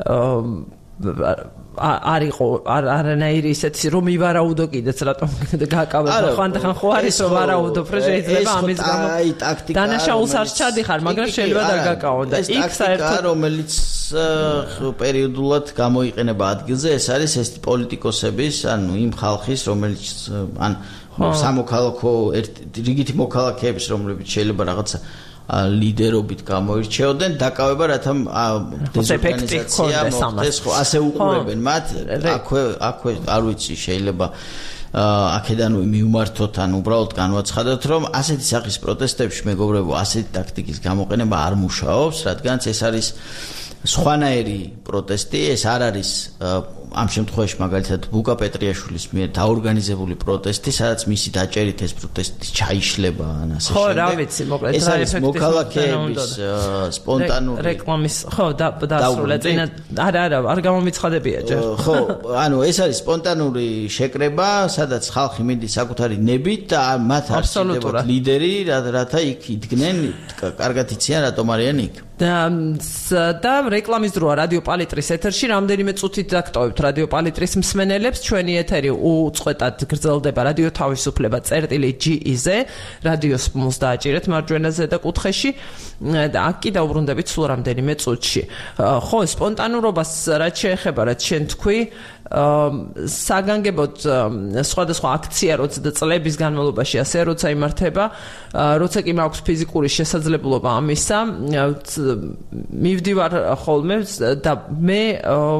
არისო არანაირი ისეთი რომ ივარაუდო კიდეც რატომ გააკავებო ხანდახან ხო არის რომ ვარაუდო რომ შეიძლება ამის გამო დანაშაულს არ ჩადიხარ მაგრამ შეიძლება დაგაკავო და იქ საერთოდ რომელიც პერიოდულად გამოიყენება ადგილზე ეს არის ეს პოლიტიკოსების ანუ იმ ხალხის რომელიც ან სამოქალაქო რიგითი მოქალაქეების რომლებიც შეიძლება რაღაცა ლიდერობით გამოირჩეოდნენ დაკავება რათა დეზორგანიზაცია მოხდეს ხო ასე უყურებენ მათ აქვე არ ვიცი შეიძლება აქედანვე მივმართოთ ან უბრალოდ განვაცხადოთ რომ ასეთი სახის პროტესტებში მეგობრებო ასეთი ტაქტიკის გამოყენება არ მუშაობს რადგანაც ეს არის სხვანაირი პროტესტი ეს არ არის ამ შემთხვევაში მაგალითად ბუკა პეტრიაშვილის მიერ დაორგანიზებული პროტესტი, სადაც მისი დაჭერით ეს პროტესტი ჩაიშლება ან ასე შემდეგ. ხო, რა ვიცი, მოკლედ ეს არის მოქალაქეების სპონტანური რეკლამის, ხო, დასრულა წინა არ გამომიცხადებია ჯერ. ხო, ანუ ეს არის სპონტანური შეკრება, სადაც ხალხი მიდის საკუთარი ნებით და მათ არ შეიძლება ლიდერი, რათა იქ იდგნენ, კარგად იციან რატომ არიან იქ. და რეკლამის დროა რადიო პალიტრის ეთერში რამდენიმე წუთით დაგტოვებთ რადიო პალიტრის მსმენელებს ჩვენი ეთერი უწყვეტად გრძელდება რადიო თავისუფლება წერტილი.ge-ზე რადიოს მოს დააჭირეთ მარჯვენაზე და კუთხეში და აქ კი დაუბრუნდებით სულ რამდენიმე წუთში ხო სპონტანურობას რაც შეეხება რაც შენ თქვი საგანგებოდ სხვადასხვა აქცია როცა წლების განმავლობაში ასე როცა იმართება როცა კი მაქვს ფიზიკური შესაძლებლობა ამისა მივდივარ ხოლმე და მე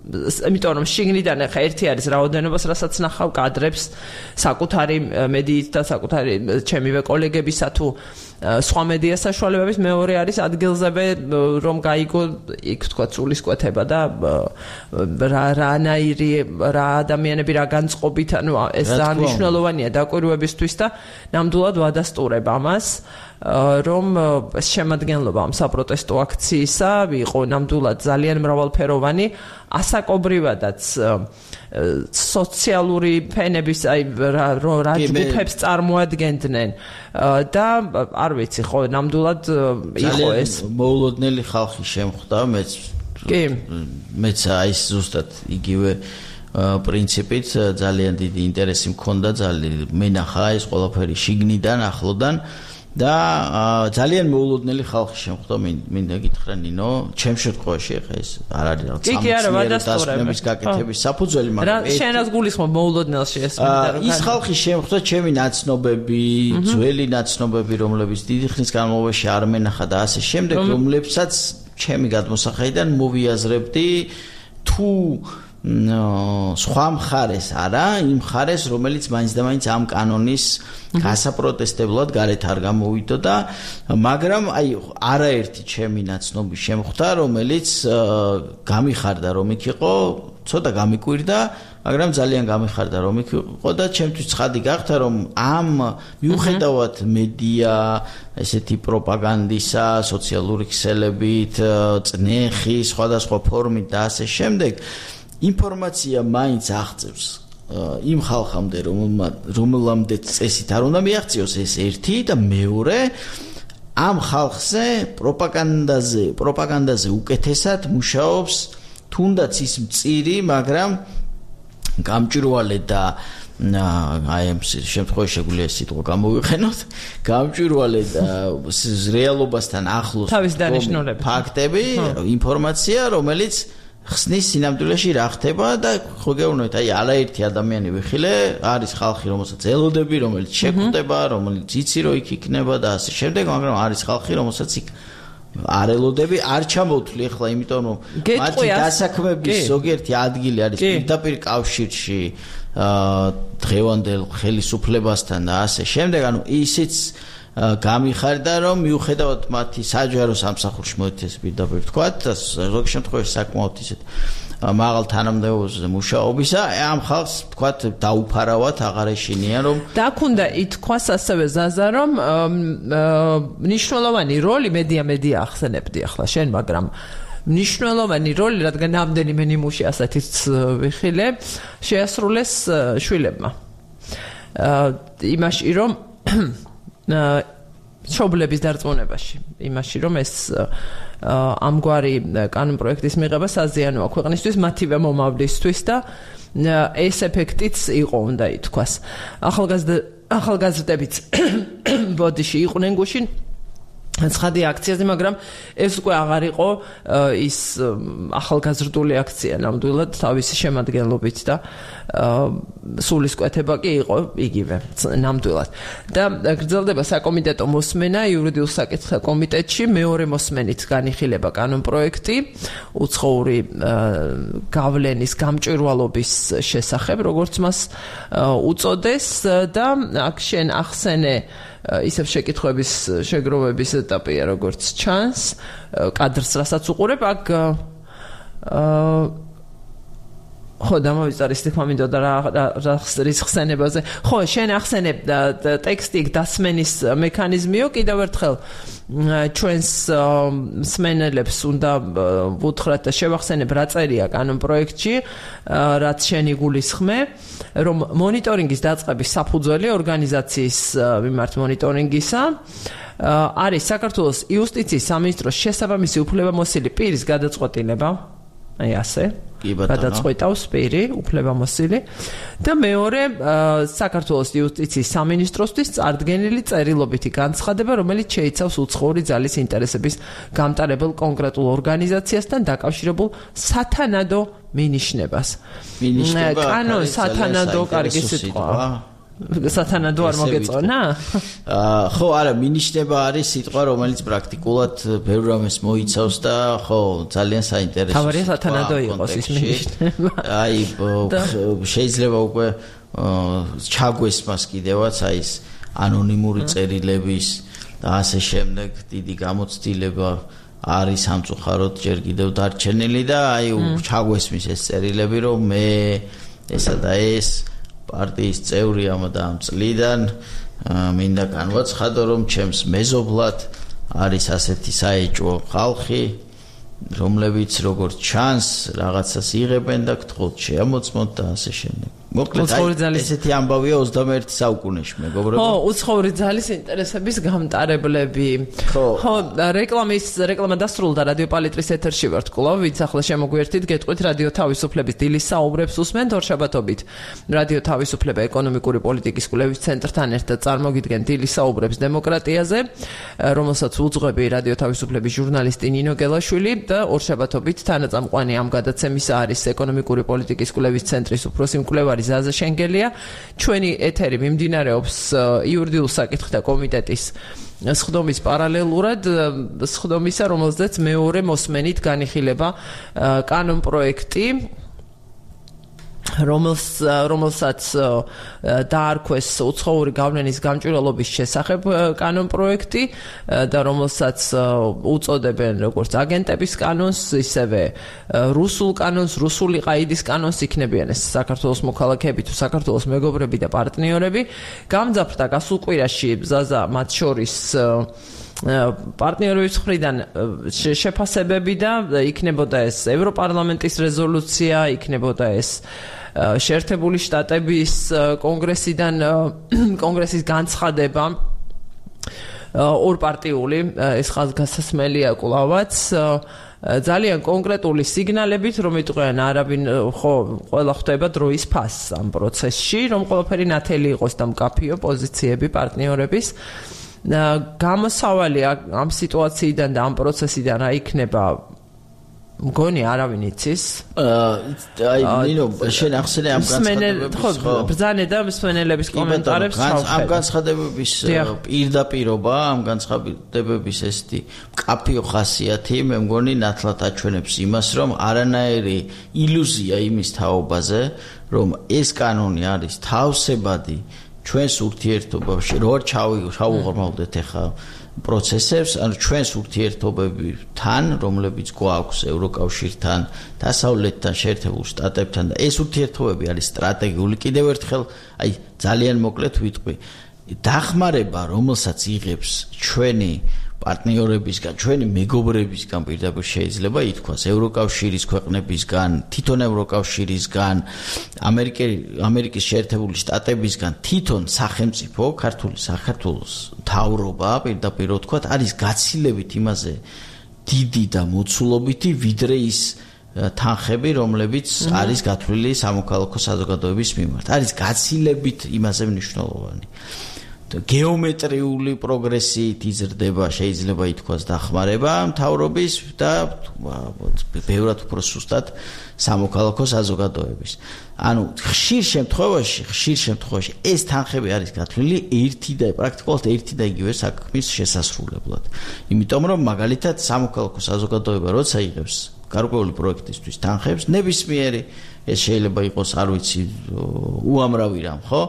იმიტომ რომ შიგნიდან ახლა ერთი არის რაოდენობას, რასაც ნახავ კადრებს საკუთარი მედიით და საკუთარი ჩემივე კოლეგებისა თუ სხვა მედია საშუალებების, მეორე არის ადგილზევე რომ გაიგო იქ თქვა სულისკვეთება და რა ადამიანები რა განწყობით, ანუ ეს ძალიან მნიშვნელოვანია დაკვირვებისთვის და ნამდვილად ვადასტურებ ამას რომ შემადგენლობა ამ საპროტესტო აქციისა იყო ნამდვილად ძალიან მრავალფეროვანი, ასაკობრივადაც სოციალური ფენების რა ჯგუფებს წარმოადგენდნენ და არ ვიცი ხო ნამდვილად იყო ეს მოულოდნელი ხალხი შემხვდა მეც აი ზუსტად იგივე პრინციპით ძალიან დიდი ინტერესი მქონდა მენახა ეს ყველაფერი შიგნიდან ახლოდან და ძალიან მოულოდნელი ხალხი შემხვდა მინდა გითხრა ნინო ჩემ შემთხვევაში ხა ეს არ არის რაღაც სამწუხაროების გაკეთების საფუძველი მაგრამ შენას გულისხმობ მოულოდნელში ეს მინდა რომ ის ხალხი შემხვდა ჩემი ნაცნობები ძველი ნაცნობები რომლებიც დიდი ხნის განმავლობაში არ მენახა და ასე შემდეგ რომლებსაც ჩემი გადმოსახედიდან მოვიაზრებდი თუ სხვა მხარეს არა იმ მხარეს რომელიც მაინც და მაინც ამ კანონის გასაპროტესტებლად გარეთ არ გამოვიდო და მაგრამ აი არაერთი ჩემი ნაცნობი შემხვდა რომელიც გამიხარდა რომ იქ იყო ცოტა გამიკვირდა მაგრამ ძალიან გამიხარდა რომ იქ იყო და ჩემთვის ცხადი გახდა რომ ამ მიუხედავად მედია ესეთი პროპაგანდისა სოციალური ქსელებით წნეხი სხვადასხვა ფორმით და ასე შემდეგ ინფორმაცია მაინც აღწევს იმ ხალხამდე რომელამდეც წესით არ უნდა მიაღწიოს ეს ერთი და მეორე ამ ხალხზე პროპაგანდაზე უკეთესად მუშაობს თუნდაც ის მწირი მაგრამ გამჭვირვალე და აი ამ შემთხვევაში შეგვიძლია სიტყვა გამოვიყენოთ გამჭვირვალე და რეალობასთან ახლოს ფაქტები ინფორმაცია რომელიც ხსნის სინამდვილეში რა ხდება და ხო გეუბნებით აი არაერთი ადამიანი ვიხილე არის ხალხი რომელსაც ელოდები რომელიც შეგვხვდება რომელიც იცი რომ იქ იქნება და ასე შემდეგ მაგრამ არის ხალხი რომელსაც იქ არ ელოდები არ ჩამოვთვლი ახლა იმიტომ რომ მათი დასაქმების ზოგიერთი ადგილი არის პირდაპირ კავშირში დღევანდელ ხელისუფლებასთან და ასე შემდეგ ანუ ისიც გამიხარდა რომ მიუხედავად მათი საჯარო სამსახურში მოეთეს პირდაპირ თქვათ და ზოგ შემთხვევაში საკმაოდ ისეთ მაღალ თანამდებობაზე მუშაობისა ამ ხალხს თქვათ დაუფარავად აღარ ეშინიან რომ დაქუნდა ითქვას ასევე ზაზა რომ მნიშვნელოვანი როლი მედია ახსენებდი ახლა შენ მაგრამ მნიშვნელოვანი როლი რადგან ამდენიმე ნიმუში ასეთიც ვიხილე შეასრულეს შვილებმა იმაში რომ შობლების დარწმუნებაში იმაში რომ ეს ამგვარი კანონპროექტის მიღება საზიანოა ქვეყნისთვის მათივე მომავლისთვის და ეს ეფექტიც იყო უნდა ითქვას ახალგაზრდებიც ბოდიში იყვნენ გუშინ ცხადი აქციაზე მაგრამ ეს უკვე აღარ იყო ის ახალგაზრდული აქცია ნამდვილად თავისი შემადგენლობით და სულისკვეთება კი იყო იგივე ნამდვილად და გრძელდება საკომიტეტო მოსმენა იურიდიულ საკითხთა კომიტეტში მეორე მოსმენით განიხილება კანონპროექტი უცხოური გავლენის გამჭვირვალობის შესახებ როგორც მას უწოდეს და აქ შენ ახსენე ისევ შეკითხვების შეგროვების ეტაპია როგორც ჩანს კადრს რასაც უყურებ აქ ხო დამოვიწერის თქმა მინდოდა რა ხსენებაზე ხო შენ ახსენებ ტექსტი დასმენის მექანიზმიო კიდევ ერთხელ ჩვენს მსმენელებს უნდა ვუთხრათ და შევახსენებ რა წერია კანონპროექტში რაც შენი გულისხმე რომ მონიტორინგის დაწყების საფუძველი ორგანიზაციის მიმართ მონიტორინგისა არის საქართველოს იუსტიციის სამინისტროს შესაბამისი უფლებამოსილი პირის გადაწყვეტილება აი ასე გადაწყვეტავს პირი უფლებამოსილი და მეორე საქართველოს იუსტიციის სამინისტროსთვის წარდგენილი წერილობითი განცხადება რომელიც შეიცავს უცხოური ძალის ინტერესების გამტარებელ კონკრეტულ ორგანიზაციასთან დაკავშირებულ სათანადო მინიშნებას კანონ სათანადო კარგი სიტყვა სათანადო არ მოგეწონა? ხო, არა, მინიშნება არის სიტყვა, რომელიც პრაქტიკულად ბევრ რამეს მოიცავს და ხო, ძალიან საინტერესოა. თავარია სათანადო იყოს ის მინიშნება. აი, შეიძლება უკვე ჩაგვეს მას კიდევაც აი ეს ანონიმური წერილების და ასე შემდეგ დიდი გამოცდილება არის სამწუხაროდ ჯერ კიდევ დარჩენილი და აი ჩაგვესმის ეს წერილები რომ მე ესა და ეს პარტიის წევრი ამ და ამ წლიდან მინდა განვაცხადო რომ ჩემს მეზობლად არის ასეთი საეჭვო ხალხი რომლებიც როგორც ჩანს რაღაცას იღებენ და გთხოვთ შეამოწმოთ და ასე შემდეგ. მოკლედ ესეთი ამბავია 21 საუკუნეში მეგობრებო. ხო, უცხოური ძალის ინტერესების გამტარებლები. ხო, რეკლამა დასრულდა რადიო პალიტრის ეთერში ვართ კვლავ, ვინც ახლა შემოგვიერთით, გეტყვით რადიო თავისუფლების დილის საუბრებს უსმენთ ორშაბათობით. რადიო თავისუფლება ეკონომიკური პოლიტიკის კვლევის ცენტრთან ერთად წარმოგიდგენ დილის საუბრებს დემოკრატიაზე, რომელსაც უძღვები რადიო თავისუფლების ჟურნალისტი ნინო გელაშვილი და ორშაბათობით თანაწამყვანი ამ გადაცემისა არის ეკონომიკური პოლიტიკის კვლევის ცენტრის უფროსი მკვლევარი ზაზა შენგელია. ჩვენი ეთერი მიმდინარეობს იურიდიულ საკითხთა კომიტეტის სხდომის პარალელურად სხდომისა, რომელზეც მეორე მოსმენით განიხილება კანონპროექტი, რომელსაც დაარქვეს უცხოური გავლენის გამჭვირვალობის შესახებ კანონპროექტი და რომელსაც უწოდებენ როგორც აგენტების კანონს, ისევე რუსულ კანონს, რუსული ყაიდის კანონს, იქნებიან ეს საქართველოს მოქალაქეები თუ საქართველოს მეგობრები და პარტნიორები. გამძაფრდა გასულ კვირაში ზაზა მათ შორის პარტნიორების მხრიდან შეფასებები და იქნებოდა ეს ევროპარლამენტის რეზოლუცია, იქნებოდა ეს შეერთებული შტატების კონგრესიდან კონგრესის განცხადება ორპარტიული ეს ხაზგასმელია კვლავაც ძალიან კონკრეტული სიგნალებით რომ იტყვიან არავინ ხო ყველა ხვდება დროის ფასს ამ პროცესში რომ ყველაფერი ნათელი იყოს და მკაფიო პოზიციები პარტნიორების გამოსავალი ამ სიტუაციიდან და ამ პროცესიდან რა იქნება მგონი არავინ იცის აი ნინო შენ ახსენე ამ განცხადებებს ხო ბრძანე და მსმენელების კომენტარებს ამ განცხადებების პირდაპირობა ამ განცხადებების ესეთი მკაფიო ხასიათი მე მგონი ნათლად აჩვენებს იმას რომ არანაირი ილუზია იმის თაობაზე რომ ეს კანონი არის თავსებადი ჩვენს ურთიერთობაში რო ჩავუღრმავდეთ ახლა პროცესებს ან ჩვენს ურთიერთობებთან რომლებიც გვაქვს ევროკავშირთან დასავლეთთან შეერთებულ შტატებთან და ეს ურთიერთობები არის სტრატეგიული კიდევ ერთხელ აი ძალიან მოკლედ ვიტყვი დახმარება რომელსაც იღებს ჩვენი პარტნიორებისგან, ჩვენი მეგობრებისგან პირდაპირ შეიძლება ითქვას ევროკავშირის ქვეყნებისგან, თვითონ ევროკავშირისგან, ამერიკის შეერთებული შტატებისგან, თვითონ სახელმწიფო, ქართული საქართველოს მთავრობა პირდაპირ ვთქვათ, არის გაცილებით იმაზე დიდი და მოცულობითი, ვიდრე ის თანხები, რომლებიც არის გათვლილი სამოქალაქო საზოგადოების მიმართ. არის გაცილებით იმაზე მნიშვნელოვანი. გეომეტრიული პროგრესით იზრდება შეიძლება ითქვას დახმარება მთავრობის და ბევრად უფრო სუსტად სამოქალაქო საზოგადოების. ანუ ხშირ შემთხვევაში ეს თანხები არის გათვლილი პრაქტიკულად ერთი და იგივე საქმის შესასრულებლად. იმიტომ რომ მაგალითად სამოქალაქო საზოგადოება როცა იღებს გარკვეული პროექტისთვის თანხებს, ნებისმიერი ეს შეიძლება იყოს, არ ვიცი, უამრავი რამ, ხო?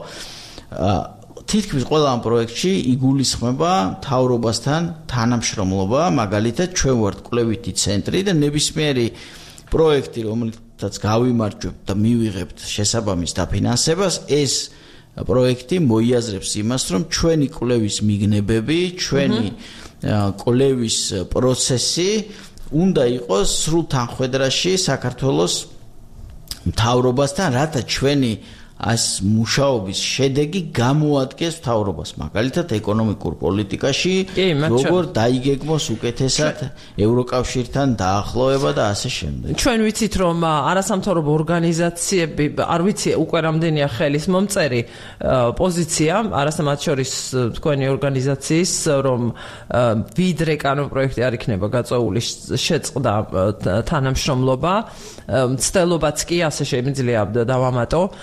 თითქმის ყველა ამ პროექტში იგულისხმება მთავრობასთან თანამშრომლობა, მაგალითად ჩვენ ვართ კვლევითი ცენტრი და ნებისმიერი პროექტი, რომელსაც გავიმარჯვებთ და მივიღებთ შესაბამის დაფინანსებას, ეს პროექტი მოიაზრებს იმას, რომ ჩვენი კვლევის მიგნებები, ჩვენი კვლევის პროცესი უნდა იყოს სრულ თანხმედრაში საქართველოს მთავრობასთან, რათა ჩვენი ას მუშაობის შედეგი გამოადგეს მთავრობას, მაგალითად ეკონომიკურ პოლიტიკაში, როგორ დაიგეგმოს უკეთესად ევროკავშირთან დაახლოება და ასე შემდეგ. ჩვენ ვიცით, რომ არასამთავრობო ორგანიზაციები, არ ვიცი, უკვე რამდენია ხელის მომწერი პოზიცია, არასამათ შორის თქვენი ორგანიზაციის, რომ ვიდრე კანონპროექტი არ იქნება გაწეული შეწყდა თანამშრომლობა, მცდელობაც კი ასე შემიძლია დავამატო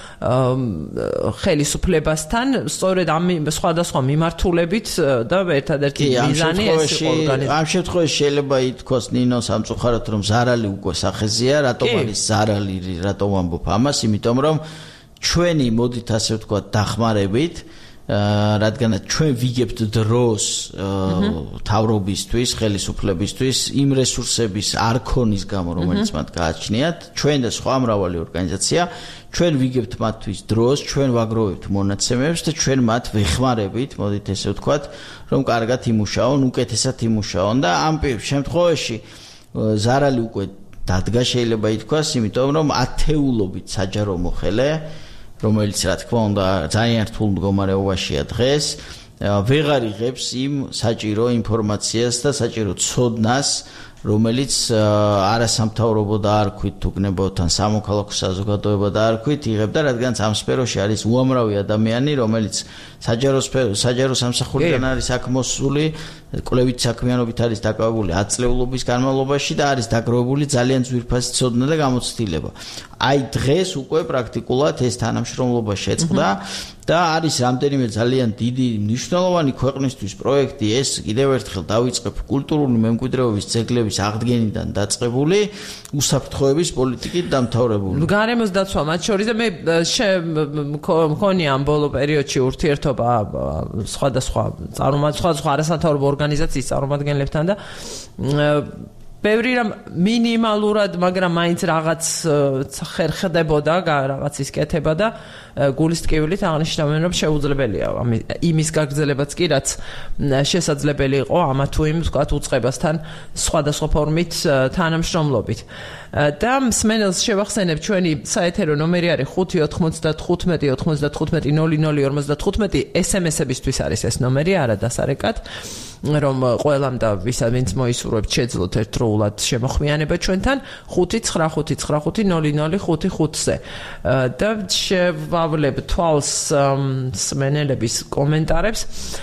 ხელისუფლებასთან, სწორედ ამ სხვადასხვა მიმართულებით და ერთადერთი მიზანი ეს იყო ორგანიზაცია. ამ შემთხვევაში შეიძლება ითქვას ნინო სამწუხაროდ რომ ზარალი უკვე სახეზეა, რატომ არის ზარალი, რატომ ამბობ ამას, იმიტომ რომ ჩვენი მოდით ასე ვთქვათ დახმარებით რადგანაც ჩვენ ვიგებთ დროს თავრობისთვის, ხელისუფლებისთვის იმ რესურსების არქონის გამო, რომელიც მათ გააჩნიათ, ჩვენ და სხვა მრავალი ორგანიზაცია, ჩვენ ვიგებთ მათთვის დროს, ჩვენ ვაგროვებთ მონაცემებს და ჩვენ მათ ვეხმარებით, მოდით ესე ვთქვათ, რომ კარგად იმუშაონ, უკეთესად იმუშაონ და ამ შემთხვევაში ზარალი უკვე დადგა შეიძლება ითქვას, იმიტომ რომ ათეულობით საჯარო მოხელე რომელიც რა თქმა უნდა ძალიან რთულ მდგომარეობაშია დღეს ვეღარ იღებს იმ საჭირო ინფორმაციას და საჭირო ცოდნას რომელიც არასამთავრობო დაარქვით თუ გნებავთ ან სამოქალაქო საზოგადოება დაარქვით იღებდა რადგანაც ამ სფეროში არის უამრავი ადამიანი რომელიც საჯარო სამსახურიდან არის აქ მოსული კვლევით საქმიანობით არის დაკავებული 10 წლეულობის განმავლობაში და არის დაგროვებული ძალიან ძვირფასი ცოდნა და გამოცდილება აი დღეს უკვე პრაქტიკულად ეს თანამშრომლობა შეწყდა და არის რამდენიმე ძალიან დიდი მნიშვნელოვანი ქვეყნისთვის პროექტი ეს კიდევ ერთხელ დავიწყებ კულტურული მემკვიდრეობის ძეგლების აღდგენიდან დაწყებული უსაფრთხოების პოლიტიკით დამთავრებული. გარემოს დაცვა მათ შორის და მე მქონია ამ ბოლო პერიოდში ურთიერთობა სხვადასხვა არასამთავრობო ორგანიზაციის წარმომადგენლებთან და ბევრი რამ მინიმალურად, მაგრამ მაინც რაღაც ხერხდებოდა, რაღაც ისკეთება და გულის ტკივილით აღნიშნავენ, რომ შეუძლებელია იმის გაგრძელებაც კი, რაც შესაძლებელი იყო ამა თუ იმ ვთქვათ უწყებასთან სხვადასხვა ფორმით თანამშრომლობით. და მსმენელს შევახსენებ ჩვენი საეთერო ნომერი არის 595-95-95-00-55 SMS-ებისთვის არის ეს ნომერი, არა დასარეკად. რომ ყველამ და ვინც მოისურვებთ შეძლოთ ერთდროულად შემოხმიანება ჩვენთან 595-95-00-55-ზე და შევავლებ თვალს მსმენელების კომენტარებს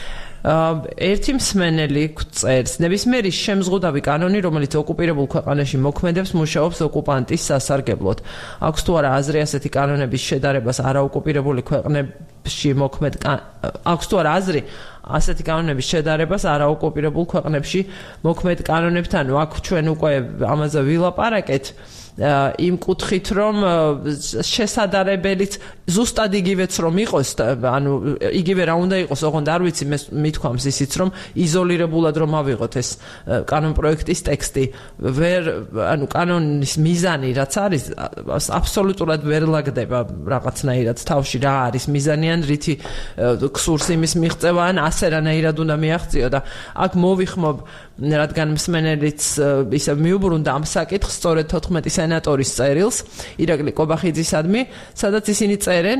ერთი მსმენელი წერს ნებისმიერი შემზღუდავი კანონი რომელიც ოკუპირებულ ქვეყანაში მოქმედებს მუშაობს ოკუპანტის სასარგებლოდ აქვს თუ არა აზრი ასეთი კანონების შედარებას არაოკუპირებული ქვეყნებში მოქმედ აქვს თუ არა აზრი ასეთი კანონების შედარებას არაოკუპირებულ ქვეყნებში მოქმედ კანონებთან აქ ჩვენ უკვე ამაზე ვილაპარაკეთ იმ კუთხით რომ შესაძლებელიც ზუსტად იგივეც რომ იყოს ანუ იგივე რა უნდა იყოს ოღონდ არ ვიცი მე მithქვამს ისიც რომ იზოლირებულად რომ ავიღოთ ეს კანონპროექტის ტექსტი ანუ კანონის მიზანი რაც არის აბსოლუტურად ვერ ლაგდება რაღაცნაირად თავში რა არის მიზანი ან რითი ქსურს იმის მიღწევა ან ასე რანაირად უნდა მიაღწიო და აქ მოვიხმობ რადგან მსმენელიც ისე მიუბრუნდა ამ საკითხს სწორედ 14 სენატორის წერილს ირაკლი კობახიძისადმი სადაც ისინი წერენ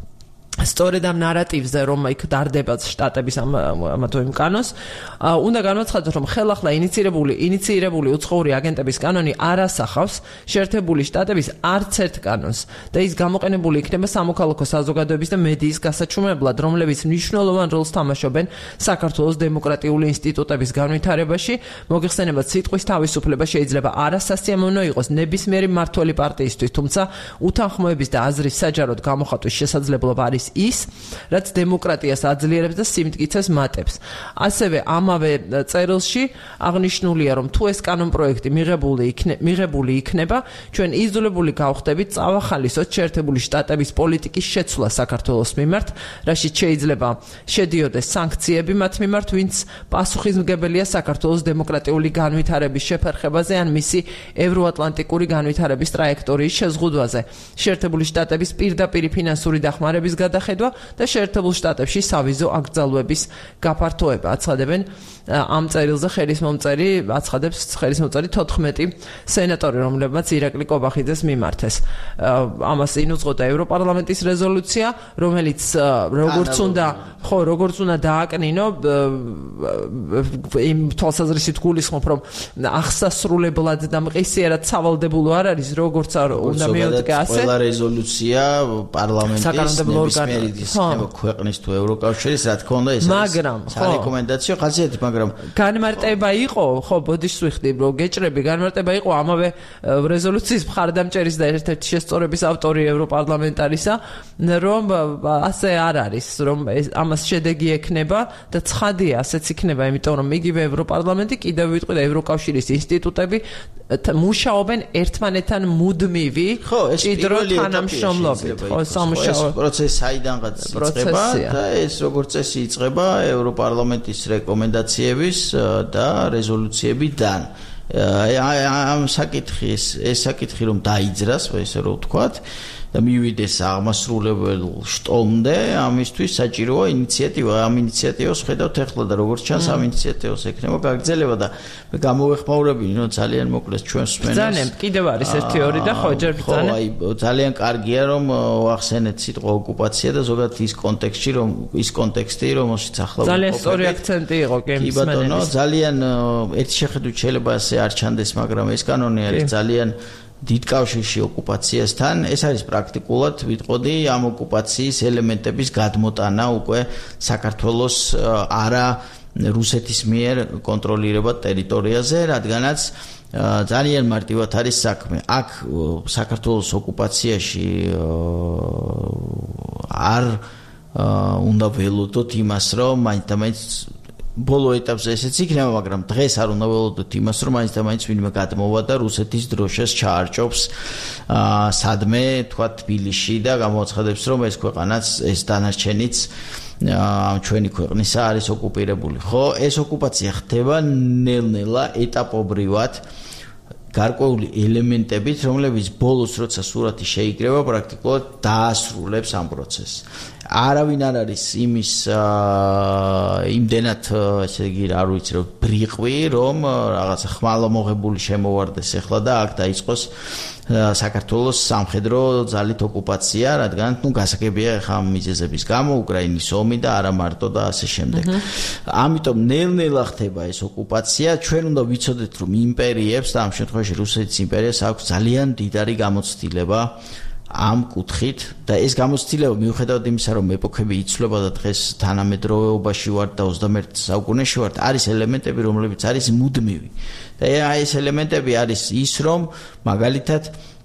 სწორედ ამ ნარატივზე რომ იქ დარდება შტატების ამა თუ იმ კანონს უნდა განვაცხადოთ რომ ხელახლა ინიცირებული უცხოური აგენტების კანონი არ ასახავს შეერთებული შტატების არც ერთ კანონს და ის გამოყენებული იქნება სამოქალაქო საზოგადოების და მედიის გასაჩუმებლად რომლებიც მნიშვნელოვან როლს თამაშობენ საქართველოს დემოკრატიული ინსტიტუტების განვითარებაში მოგეხსენებათ სიტყვის თავისუფლება შეიძლება არასასიამოვნო იყოს ნებისმიერი მმართველი პარტიისთვის თუმცა უთანხმოების და აზრის საჯაროდ გამოხატვის შესაძლებლობა არის ის, რაც დემოკრატიას აძლიერებს და სიმტკიცეს მატებს. ასევე ამავე წერილში აღნიშნულია, რომ თუ ეს კანონპროექტი მიღებული იქნება, ჩვენ იძულებული გავხდებით წავახალისოთ შეერთებული შტატების პოლიტიკის შეცვლა საქართველოს მიმართ, რაშიც შეიძლება შედიოდეს სანქციები მათ მიმართ, ვინც პასუხისმგებელია საქართველოს დემოკრატიული განვითარების შეფერხებაზე ან მისი ევროატლანტიკური განვითარების ტრაექტორიის შეზღუდვაზე. შეერთებული შტატების პირდაპირი ფინანსური დახმარების გადახედვა და შეერთებულ შტატებში სავიზო აკრძალვების გაფართოება აცხადებენ ამ წერილზე აცხადებს ხელისმომწერი 14 სენატორი რომლებმაც ირაკლი კობახიძეს მიმართეს ამას ინუძღოდა ევროპარლამენტის რეზოლუცია რომელიც როგორც უნდა დააკნინო იმ თვალსაზრისით გულისხმობ რომ აღსასრულებლად და მყისიერად სავალდებულო არ არის როგორც უნდა მიოდგა ასე ყველა რეზოლუცია პარლამენტის მერიდის იქნება ქვეყნის თუ ევროკავშირის, რა თქმა უნდა, ეს არის სარეკომენდაციო ხასიათი, მაგრამ განმარტება იყო, ხო, ბოდიშს ვიხდი, რომ გეჭრები, განმარტება იყო ამავე რეზოლუციის მხარდამჭერის და ერთ-ერთი შესწორების ავტორი ევროპარლამენტარისა, რომ ასე არ არის, რომ ამას შედეგი ექნება და ცხადია, ასეც იქნება, იმიტომ რომ იგივე ევროპარლამენტი კიდევ ვიტყვი და ევროკავშირის ინსტიტუტები მუშაობენ ერთმანეთთან მუდმივი ჭიდრო თანამშრომლობით. ხო, სამუშაო პროცესი საიდანღაც იწყება და ეს როგორც წესი იწყება ევროპარლამენტის რეკომენდაციების და რეზოლუციებიდან. ამ საკითხი რომ დაიძრას, ესე რომ ვთქვათ, და მივიდეს აღმასრულებელ შტომდე, ამისთვის საჭიროა ინიციატივა. ამ ინიციატივას ხედავთ ახლა და როგორც ჩანს, ამ ინიციატივას ექნება გაგრძელება და მე გამოვეხმაურებინი, რომ ძალიან მოკლეს ჩვენს მსმენელს. ძალიან კიდევ არის 1-2 და ხო, ჯერ ბრძანა. აი, ძალიან კარგია რომ ვახსენეთ სიტყვა ოკუპაცია და ზოგადად ის კონტექსტი, რომელშიც ახლა ძალიან სწორი აქცენტი იყო კი მსმენელის. კი ბატონო, ძალიან ერთი შეხედვით შეიძლება ასე არ ჩანდეს, მაგრამ ეს კანონი არის ძალიან დიდ კავშირში ოკუპაციასთან. ეს არის პრაქტიკულად ვიტყოდი ამ ოკუპაციის ელემენტების გადმოტანა უკვე საქართველოს არა რუსეთის მიერ კონტროლირებად ტერიტორიაზე, რადგანაც ძალიან მარტივად არის საქმე. აქ საქართველოს ოკუპაციაში არ უნდა ველოდოთ იმას, რომ მაინც ბოლო ეტაპზე ესეც იქნება, მაგრამ დღეს არ უნდა ველოდოთ იმას, რომ მაინც ვინმე გადმოვა და რუსეთის დროშას ჩაარჭობს სადმე, თქვა თბილისში და გამოაცხადებს, რომ ეს ქვეყანაც, ეს დანარჩენიც ჩვენი ქვეყნისა არის ოკუპირებული. ხო, ეს ოკუპაცია ხდება ნელ-ნელა ეტაპობრივად გარკვეული ელემენტებით, რომლებიც ბოლოს როცა სურათი შეიკრება, პრაქტიკულად დაასრულებს ამ პროცესს. არავინ არ არის იმის იმდენად, ესე იგი, არ ვიცი, რომ ბრიყვი, რომ რაღაცა ხმალამოღებული შემოვარდეს ახლა და აქ დაიწყოს საქართველოს სამხედრო ძალით ოკუპაცია, რადგან გასაგებია ახლა ამ მიზეზების გამო უკრაინის ომი და არა მარტო და ასე შემდეგ. ამიტომ ნელ-ნელა ხდება ეს ოკუპაცია. ჩვენ უნდა ვიცოდეთ, რომ იმპერიებს და ამ შემთხვევაში რუსეთის იმპერიას აქვს ძალიან დიდარი გამოცდილება ამ კუთხით და ეს გამოცდილება მიუხედავად იმისა, რომ ეპოქები იცვლება და დღეს თანამედროვეობაში ვართ და 21 საუკუნეში ვართ, არის ელემენტები, რომლებიც არის მუდმივი. და ეს ელემენტები არის ის, რომ მაგალითად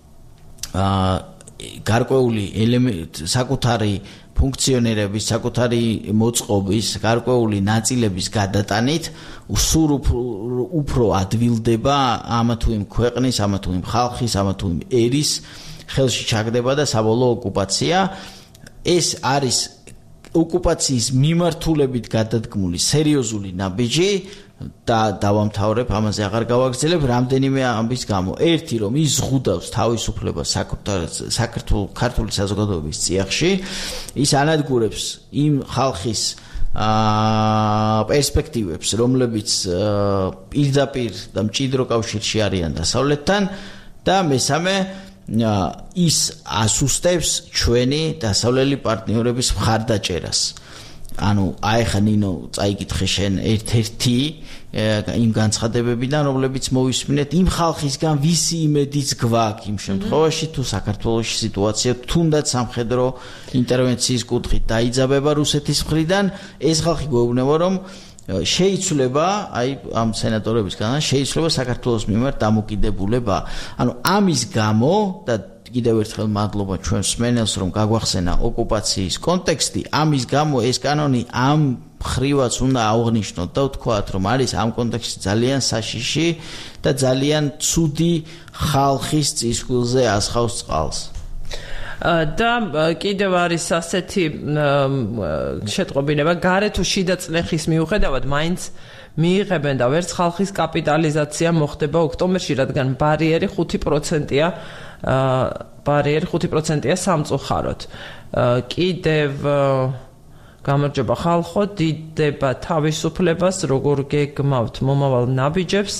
გარკვეული საკუთარი ფუნქციონერების, საკუთარი მოწყობის, გარკვეული ნაწილების გადატანით სულ უფრო ადვილდება ამა თუ იმ ქვეყნის, ამა თუ იმ ხალხის, ამა თუ იმ ერის ხელში ჩაგდება და საბოლოო ოკუპაცია. ეს არის ოკუპაციის მიმართულებით გადადგმული სერიოზული ნაბიჯი და დავამთავრებ, ამაზე აღარ გავაგრძელებ, რამდენიმე ამბის გამო. ერთი, რომ ის ზღუდავს თავისუფლებას ქართული საზოგადოების წიაღში, ის ანადგურებს იმ ხალხის პერსპექტივებს, რომლებიც პირდაპირ და მჭიდრო კავშირში არიან დასავლეთთან და მესამე ის ასუსტებს ჩვენი დასავლელი პარტნიორების მხარდაჭერას. ანუ აი ხა ნინო წაიკითხე შენ ერთ-ერთი იმ განცხადებებიდან, რომლებიც მოვისმინეთ იმ ხალხისგან, ვისი იმედიც გვაქვს იმ შემთხვევაში, თუ საქართველოში სიტუაცია თუნდაც სამხედრო ინტერვენციის კუთხით დაიძაბება რუსეთის მხრიდან, ეს ხალხი გვეუბნება, რომ შეიცვლება, აი ამ სენატორებისგან შეიცვლება საქართველოს მიმართ დამოკიდებულება. ანუ ამის გამო და კიდევ ერთხელ მადლობა ჩვენს მსმენელს, რომ გაგვახსენა ოკუპაციის კონტექსტი. ამის გამო ეს კანონი ამ მხრივაც უნდა აღვნიშნოთ და ვთქვათ, რომ არის ამ კონტექსტში ძალიან საშიში და ძალიან ცუდი ხალხის წისქვილზე ასხავს წყალს. და კიდევ არის ასეთი შეტყობინება, გარე თუ შიდა წნეხის მიუხედავად მაინც მიიღებენ და ვერც ხალხის კაპიტალიზაცია მოხდება ოქტომბერში, რადგან ბარიერი 5%-ია, ბარიერი 5%-ია სამწუხაროდ. კიდევ გამარჯობა ხალხო, დიდება თავისუფლებას, როგორ გეგმავთ მომავალ ნაბიჯებს,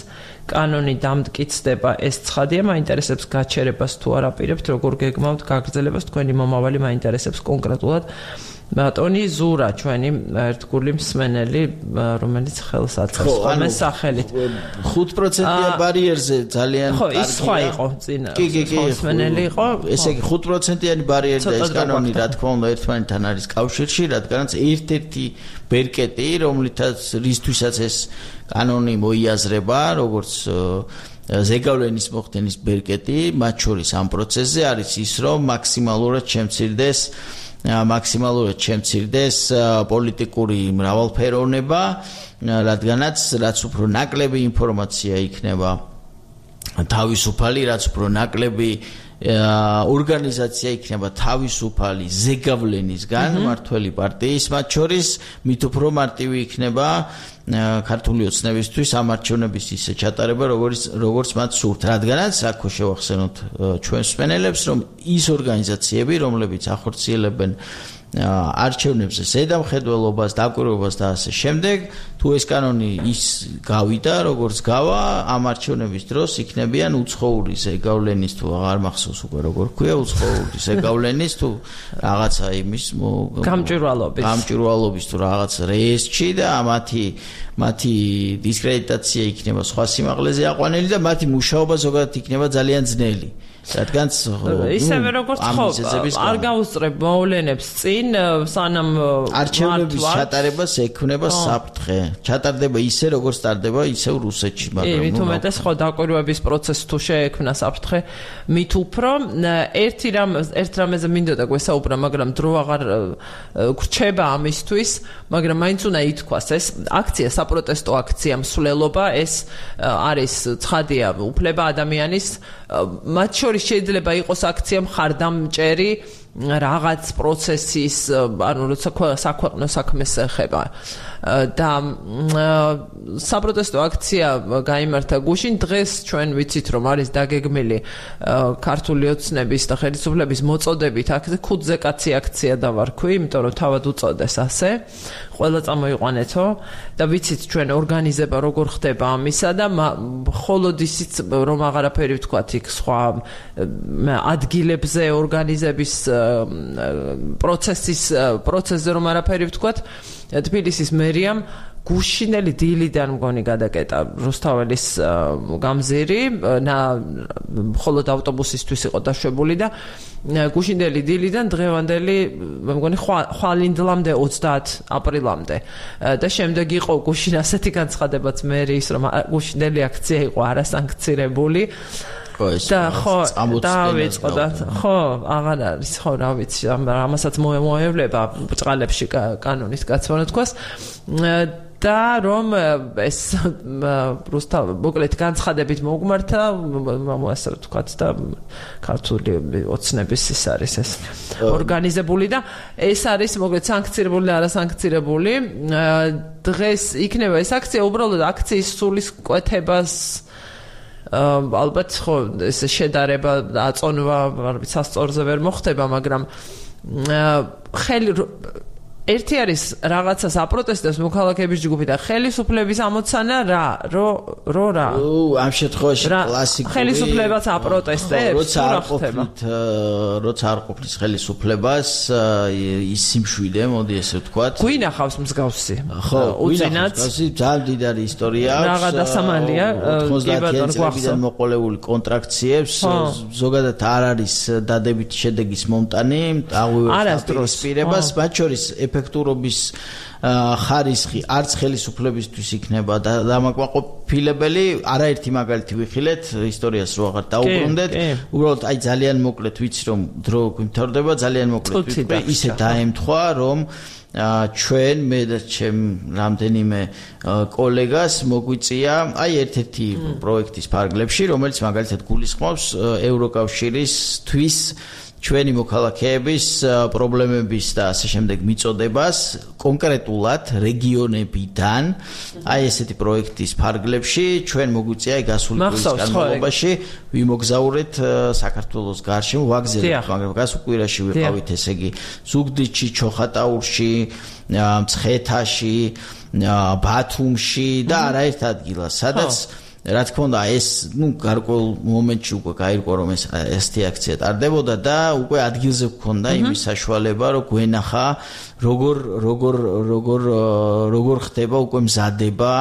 კანონი დამტკიცდება ეს ცხადია, მაინტერესებს გაჩერებას თუ არ აპირებთ, როგორ გეგმავთ გაგრძელებას, თქვენი მომავალი მაინტერესებს კონკრეტულად. ბატონი ზურა, ჩვენი ერთგული მსმენელი, რომელიც ხელს აწყობს ხოლმე სახელით. 5%-იან ბარიერზე ძალიან კარგია. ხო, ის სხვა იყო წინ. მსმენელი იყო. ესე იგი 5%-იანი ბარიერი და ეს კანონი, რა თქმა უნდა, ერთმანეთთან არის კავშირში, რადგანაც ერთ-ერთი ბერკეტი, რისთვისაც ეს კანონი მოიაზრება, როგორც ზეგავლენის მოხდენის ბერკეტი, მათ შორის ამ პროცესზე არის ის, რომ მაქსიმალურად შემცირდეს პოლიტიკური მრავალფეროვნება, რაც უფრო ნაკლები ინფორმაცია იქნება თავისუფალი, რაც უფრო ნაკლები ორგანიზაცია იქნება თავისუფალი ზეგავლენისგან მართველი პარტიის მათ შორის, მით უფრო მარტივი იქნება ქართული ოცნებისთვის ამ არჩევნების ისე ჩატარება, როგორც მათ სურთ, რადგანაც აქ შევახსენოთ ჩვენს მსმენელებს, რომ ის ორგანიზაციები, რომლებიც ახორციელებენ არჩევნებზე ზედამხედველობას, დაკვირვებას და ასე შემდეგ, თუ ეს კანონი ის გავიდა, როგორც გავა, ამ არჩევნების დროს იქნებიან უცხოური ზეგავლენის თუ აღარ მახსოვს უკვე როგორ ქვია, უცხოური ზეგავლენის თუ რაღაცა იმის გამჭვირვალობის თუ რაღაც რეესტრში და მათი დისკრედიტაცია იქნება სხვა სიმაღლეზე აყვანილი და მათი მუშაობა ზოგადად იქნება ძალიან ძნელი. რადგანაც ისევე როგორც ხო არ გაუსწრებ მოვლენებს წინ სანამ არჩევნების ჩატარებას ექნება საფრთხე. ჩატარდება ისე როგორც ტარდება ისევ რუსეთში, მაგრამ მით უმეტეს ხო დაკვირვების პროცესი თუ შეექმნა საფრთხე, მით უფრო ერთ რამეზე მინდოდა გვესაუბრა, მაგრამ დრო აღარ გრჩება ამისთვის, მაგრამ მაინც უნდა ითქვას ეს აქცია, საპროტესტო აქცია მსვლელობა, ეს არის ცხადია უფლება ადამიანის, მათ შორის შეიძლება იყოს აქცია მხარდამჭერი რაღაც პროცესის, ანუ როცა საქვეყნო საქმეს ეხება და საპროტესტო აქცია გაიმართა გუშინ. დღეს ჩვენ ვიცით, რომ არის დაგეგმილი ქართული ოცნების და ხელისუფლების მოწოდებით ქუძზე კაცი აქცია დავარქვი, იმიტომ რომ თავად უწოდეს ასე. ყველა წამოიყვანეთო და ვიცით ჩვენ ორგანიზება როგორ ხდება ამისა და მხოლოდ ისიც რომ აღარაფერი ვთქვათ იქ სხვა ადგილებზე ორგანიზების პროცესზე რომ არაფერი ვთქვათ, თბილისის მერიამ გუშინელი დილიდან მგონი გადაკეტა რუსთაველის გამზირი, მხოლოდ ავტობუსისთვის იყო დაშვებული და გუშინელი დილიდან დღევანდელი მგონი ხვალინდლამდე 30 აპრილამდე და შემდეგ იყო გუშინ ასეთი განცხადებაც მერის, რომ გუშინელი აქცია იყო არასანქცირებული. და ხო დავიწყო და ხო აღარ არის ხო რა ვიცი ამასაც მოევლება ბწყალებში კანონის გაცვლა თქვას და რომ ეს რუსთავ მოკლედ განცხადებით მოგმართა ასე ვთქვათ და ქართული ოცნების ის არის ეს ორგანიზებული და ეს არის მოკლედ სანქცირებული და არასანქცირებული. დღეს იქნება ეს აქცია უბრალოდ აქციის სულისკვეთებას ალბათ ხო ეს შედარება აწონვა არ ვიცი სასწორზე ვერ მოხდება, მაგრამ ერთი არის რაღაცას აპროტესტებს მოქალაქეების ჯგუფი და ხელისუფლების ამოცანა რა ამ შემთხვევაში კლასიკური ხელისუფლებას აპროტესტებს როცა არ ყოფნის ხელისუფლებას ის სიმშვიდე მოდი ესე ვთქვათ გვინახავს მსგავსი უწინათ ძალიან დიდარი ისტორია რაღა დასამალია 90-იან წლებიდან მოყოლებული კონტრაქციებს ზოგადად არ არის დადებითი შედეგის მომტანი აღუვევს პირებას მათ შორის ეფექტურობის ხარისხი არც ხელისუფლებისთვის იქნება დამაკმაყოფილებელი. არაერთი მაგალითი ვიხილეთ ისტორიას რო აღარ დაუბრუნდეთ. უბრალოდ აი ძალიან მოკლედ ვიცი რომ დრო გვიმთავრდება, ძალიან მოკლედ ვიტყვი, ისე დაემთხვა რომ ჩვენ მე და ჩემ რამდენიმე კოლეგას მოგვიწია აი ერთ-ერთი პროექტის ფარგლებში, რომელიც მაგალითად გულისხმობს ევროკავშირისთვის ჩვენი მოქალაქეების პრობლემების და ასე შემდეგ მიწოდებას კონკრეტულად რეგიონებიდან აი ესეთი პროექტის ფარგლებში ჩვენ მოგვიწია გასული წლის განმავლობაში ვიმოგზაურეთ საქართველოს გარშემო ვაგზავნეთ, მაგრამ გასულ კვირაში ვიყავით ესე იგი ზუგდიდში, ჩოხატაურში, მცხეთაში, ბათუმში და არაერთ ადგილას, სადაც რა თქმა უნდა ეს გარკვეულ მომენტში უკვე გაირკვა რომ ესეთი აქცია ტარდებოდა და უკვე ადგილზე გქონდა იმის საშუალება რომ გვენახა როგორ ხდება უკვე მზადება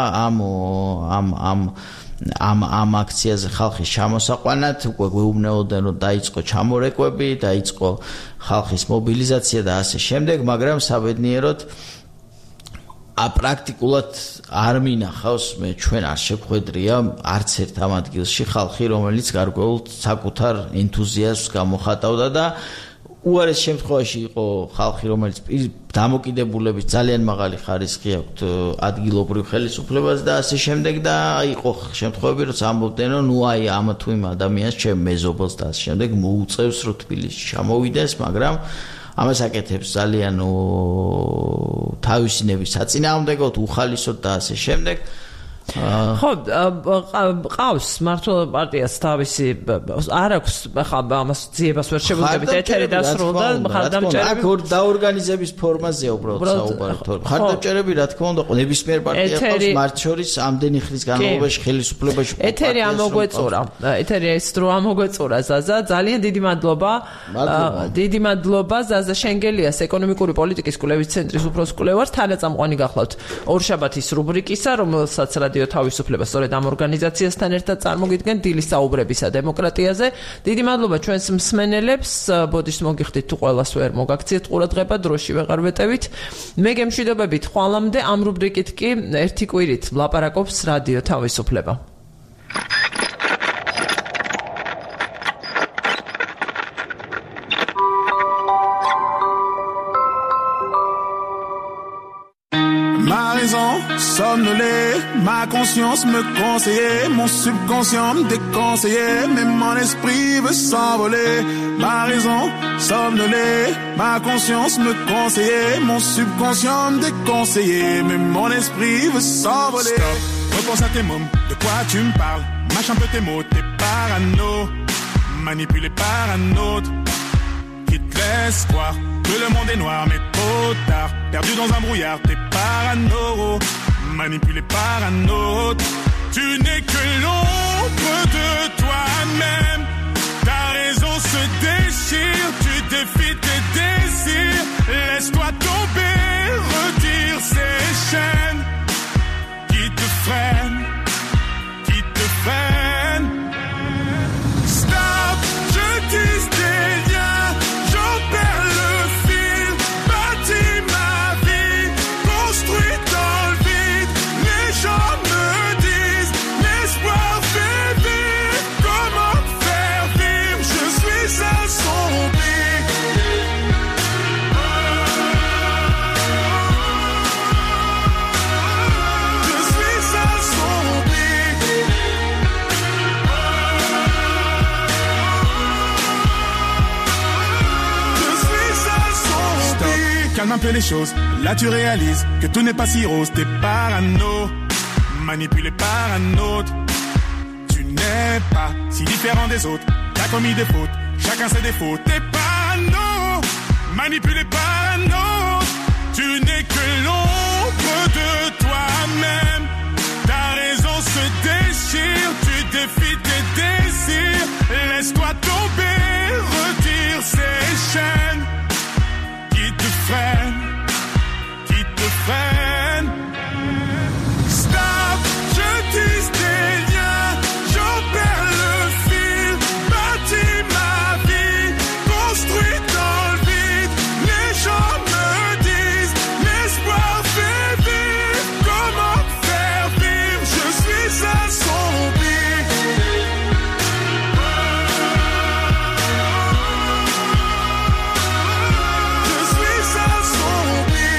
ამ აქციაზე ხალხის ჩამოსაყვანად უკვე გვეუბნებოდნენ რომ დაიწყო ჩამორეკვები, დაიწყო ხალხის მობილიზაცია და ასე შემდეგ, მაგრამ საბედნიეროდ პრაქტიკულად არ მინახავს მე ჩვენ არ შეხვედრია არც ერთ ამ ადგილში ხალხი რომელიც გარკვეულ საკუთარ ენთუზიაზმს გამოხატავდა და უარეს შემთხვევაში იყო ხალხი რომელიც დამოკიდებულების ძალიან მაღალი ხარისხი აქვს ადგილობრივ ხელისუფლებას და ასე შემდეგ და იყო შემთხვევები რომ ამბობდნენ რომ ნუ აი ამ თუ იმ ადამიანს ჩემ მეზობელს და ასე შემდეგ მოუწევს რომ თბილისში ჩამოვიდეს მაგრამ ამას აკეთებს ძალიან თავისინების საწინააღმდეგოდ უხალისოდ და ასე შემდეგ ხო ყავს მართლობა პარტიას თავისი არ აქვს ახლა ამას ძიებას ვერ შეგვიძლია ეთერი დასრულდა მხარდამჭერები აქ დაორგანიზების ფორმაზეა უბრალოდ საუბარი მხარდამჭერები რა თქმა უნდა ნებისმიერ პარტია ყავს მათ შორის ამდენი ხნის განმავლობაში ხელისუფლებაში ეთერი ეთერი ეს დრო ამოგვეწურა ზაზა ძალიან დიდი მადლობა ზაზა შენგელიას ეკონომიკური პოლიტიკის კვლევის ცენტრის უფროს კვლევარ თანაწამყვანი გახლავთ ორშაბათის რუბრიკისა რომელსაც რადიო თავისუფლება სწორედ ამ ორგანიზაციასთან ერთად წარმოგიდგენ დილის საუბრებისა დემოკრატიაზე. დიდი მადლობა ჩვენს მსმენელებს. ბოდიშს მოგიხდით თუ ყველას ვერ მოგაქციეთ ყურადღება, დროში ვეღარ ვეტევით. მე გემშვიდობებით ხვალამდე ამ რუბრიკით კი ერთი კვირით ვლაპარაკობს რადიო თავისუფლება. Somnolé, ma conscience me conseillait, mon subconscient me déconseillait, mais mon esprit veut s'envoler. Ma raison, somnolé, ma conscience me conseillait, mon subconscient me déconseillait, mais mon esprit veut s'envoler. Stop, repense à tes mots, de quoi tu me parles? Mâche un peu tes mots, t'es parano, manipulé par un autre, qui te laisse croire que le monde est noir, mais trop tard, perdu dans un brouillard, t'es parano. Manipulé par un autre, tu n'es que l'ombre de toi-même. Ta raison se déchire, tu défies tes désirs. Laisse-toi tomber, retire ces chaînes qui te freinent, Stop, je tisse des liens, j'en perds le fil, bâtis ma vie, construis dans le vide. Les gens me disent, l'espoir fait vivre, comment faire vivre, je suis assombri. Je suis assombri. Je suis assombri. Stop, calme un peu les choses, là tu réalises que tout n'est pas si rose, t'es parano, manipulé par un autre. Tu n'es pas si différent des autres, t'as commis des fautes, chacun ses défauts. T'es parano, manipulé par un autre. Tu n'es que l'ombre de toi-même. Ta raison se déchire, tu défies tes désirs. Laisse-toi tomber, retire ces chaînes qui te freinent. Stop, je tisse des liens, j'en perds le fil, bâtis ma vie, construis dans le vide. Les gens me disent, l'espoir fait vivre, comment faire vivre, je suis assombri. Je suis assombri.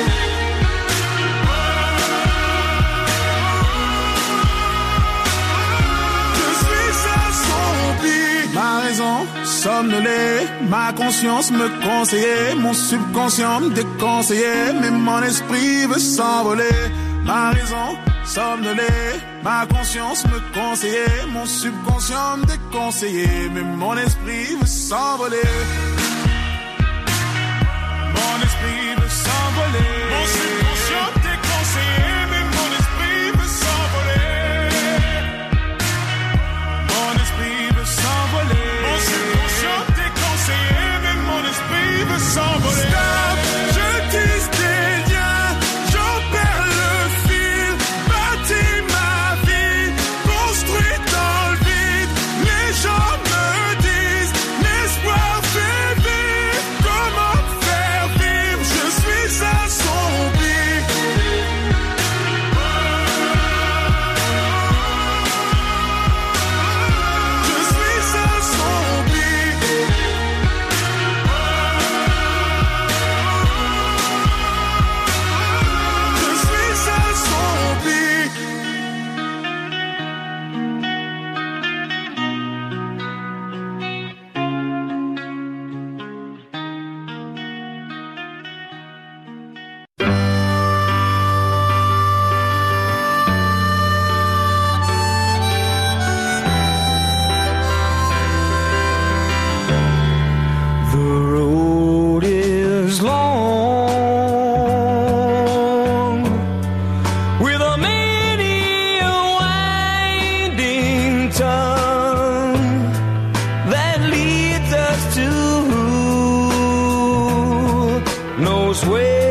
Ma raison, somnolé, ma conscience me conseillait, mon subconscient me déconseillait, mais mon esprit veut s'envoler. Ma raison, somnolé, ma conscience me conseillait, mon subconscient me déconseillait, mais mon esprit veut s'envoler. Mon esprit veut s'envoler. Mon subconscient me déconseillait, mais mon esprit veut s'envoler. knows where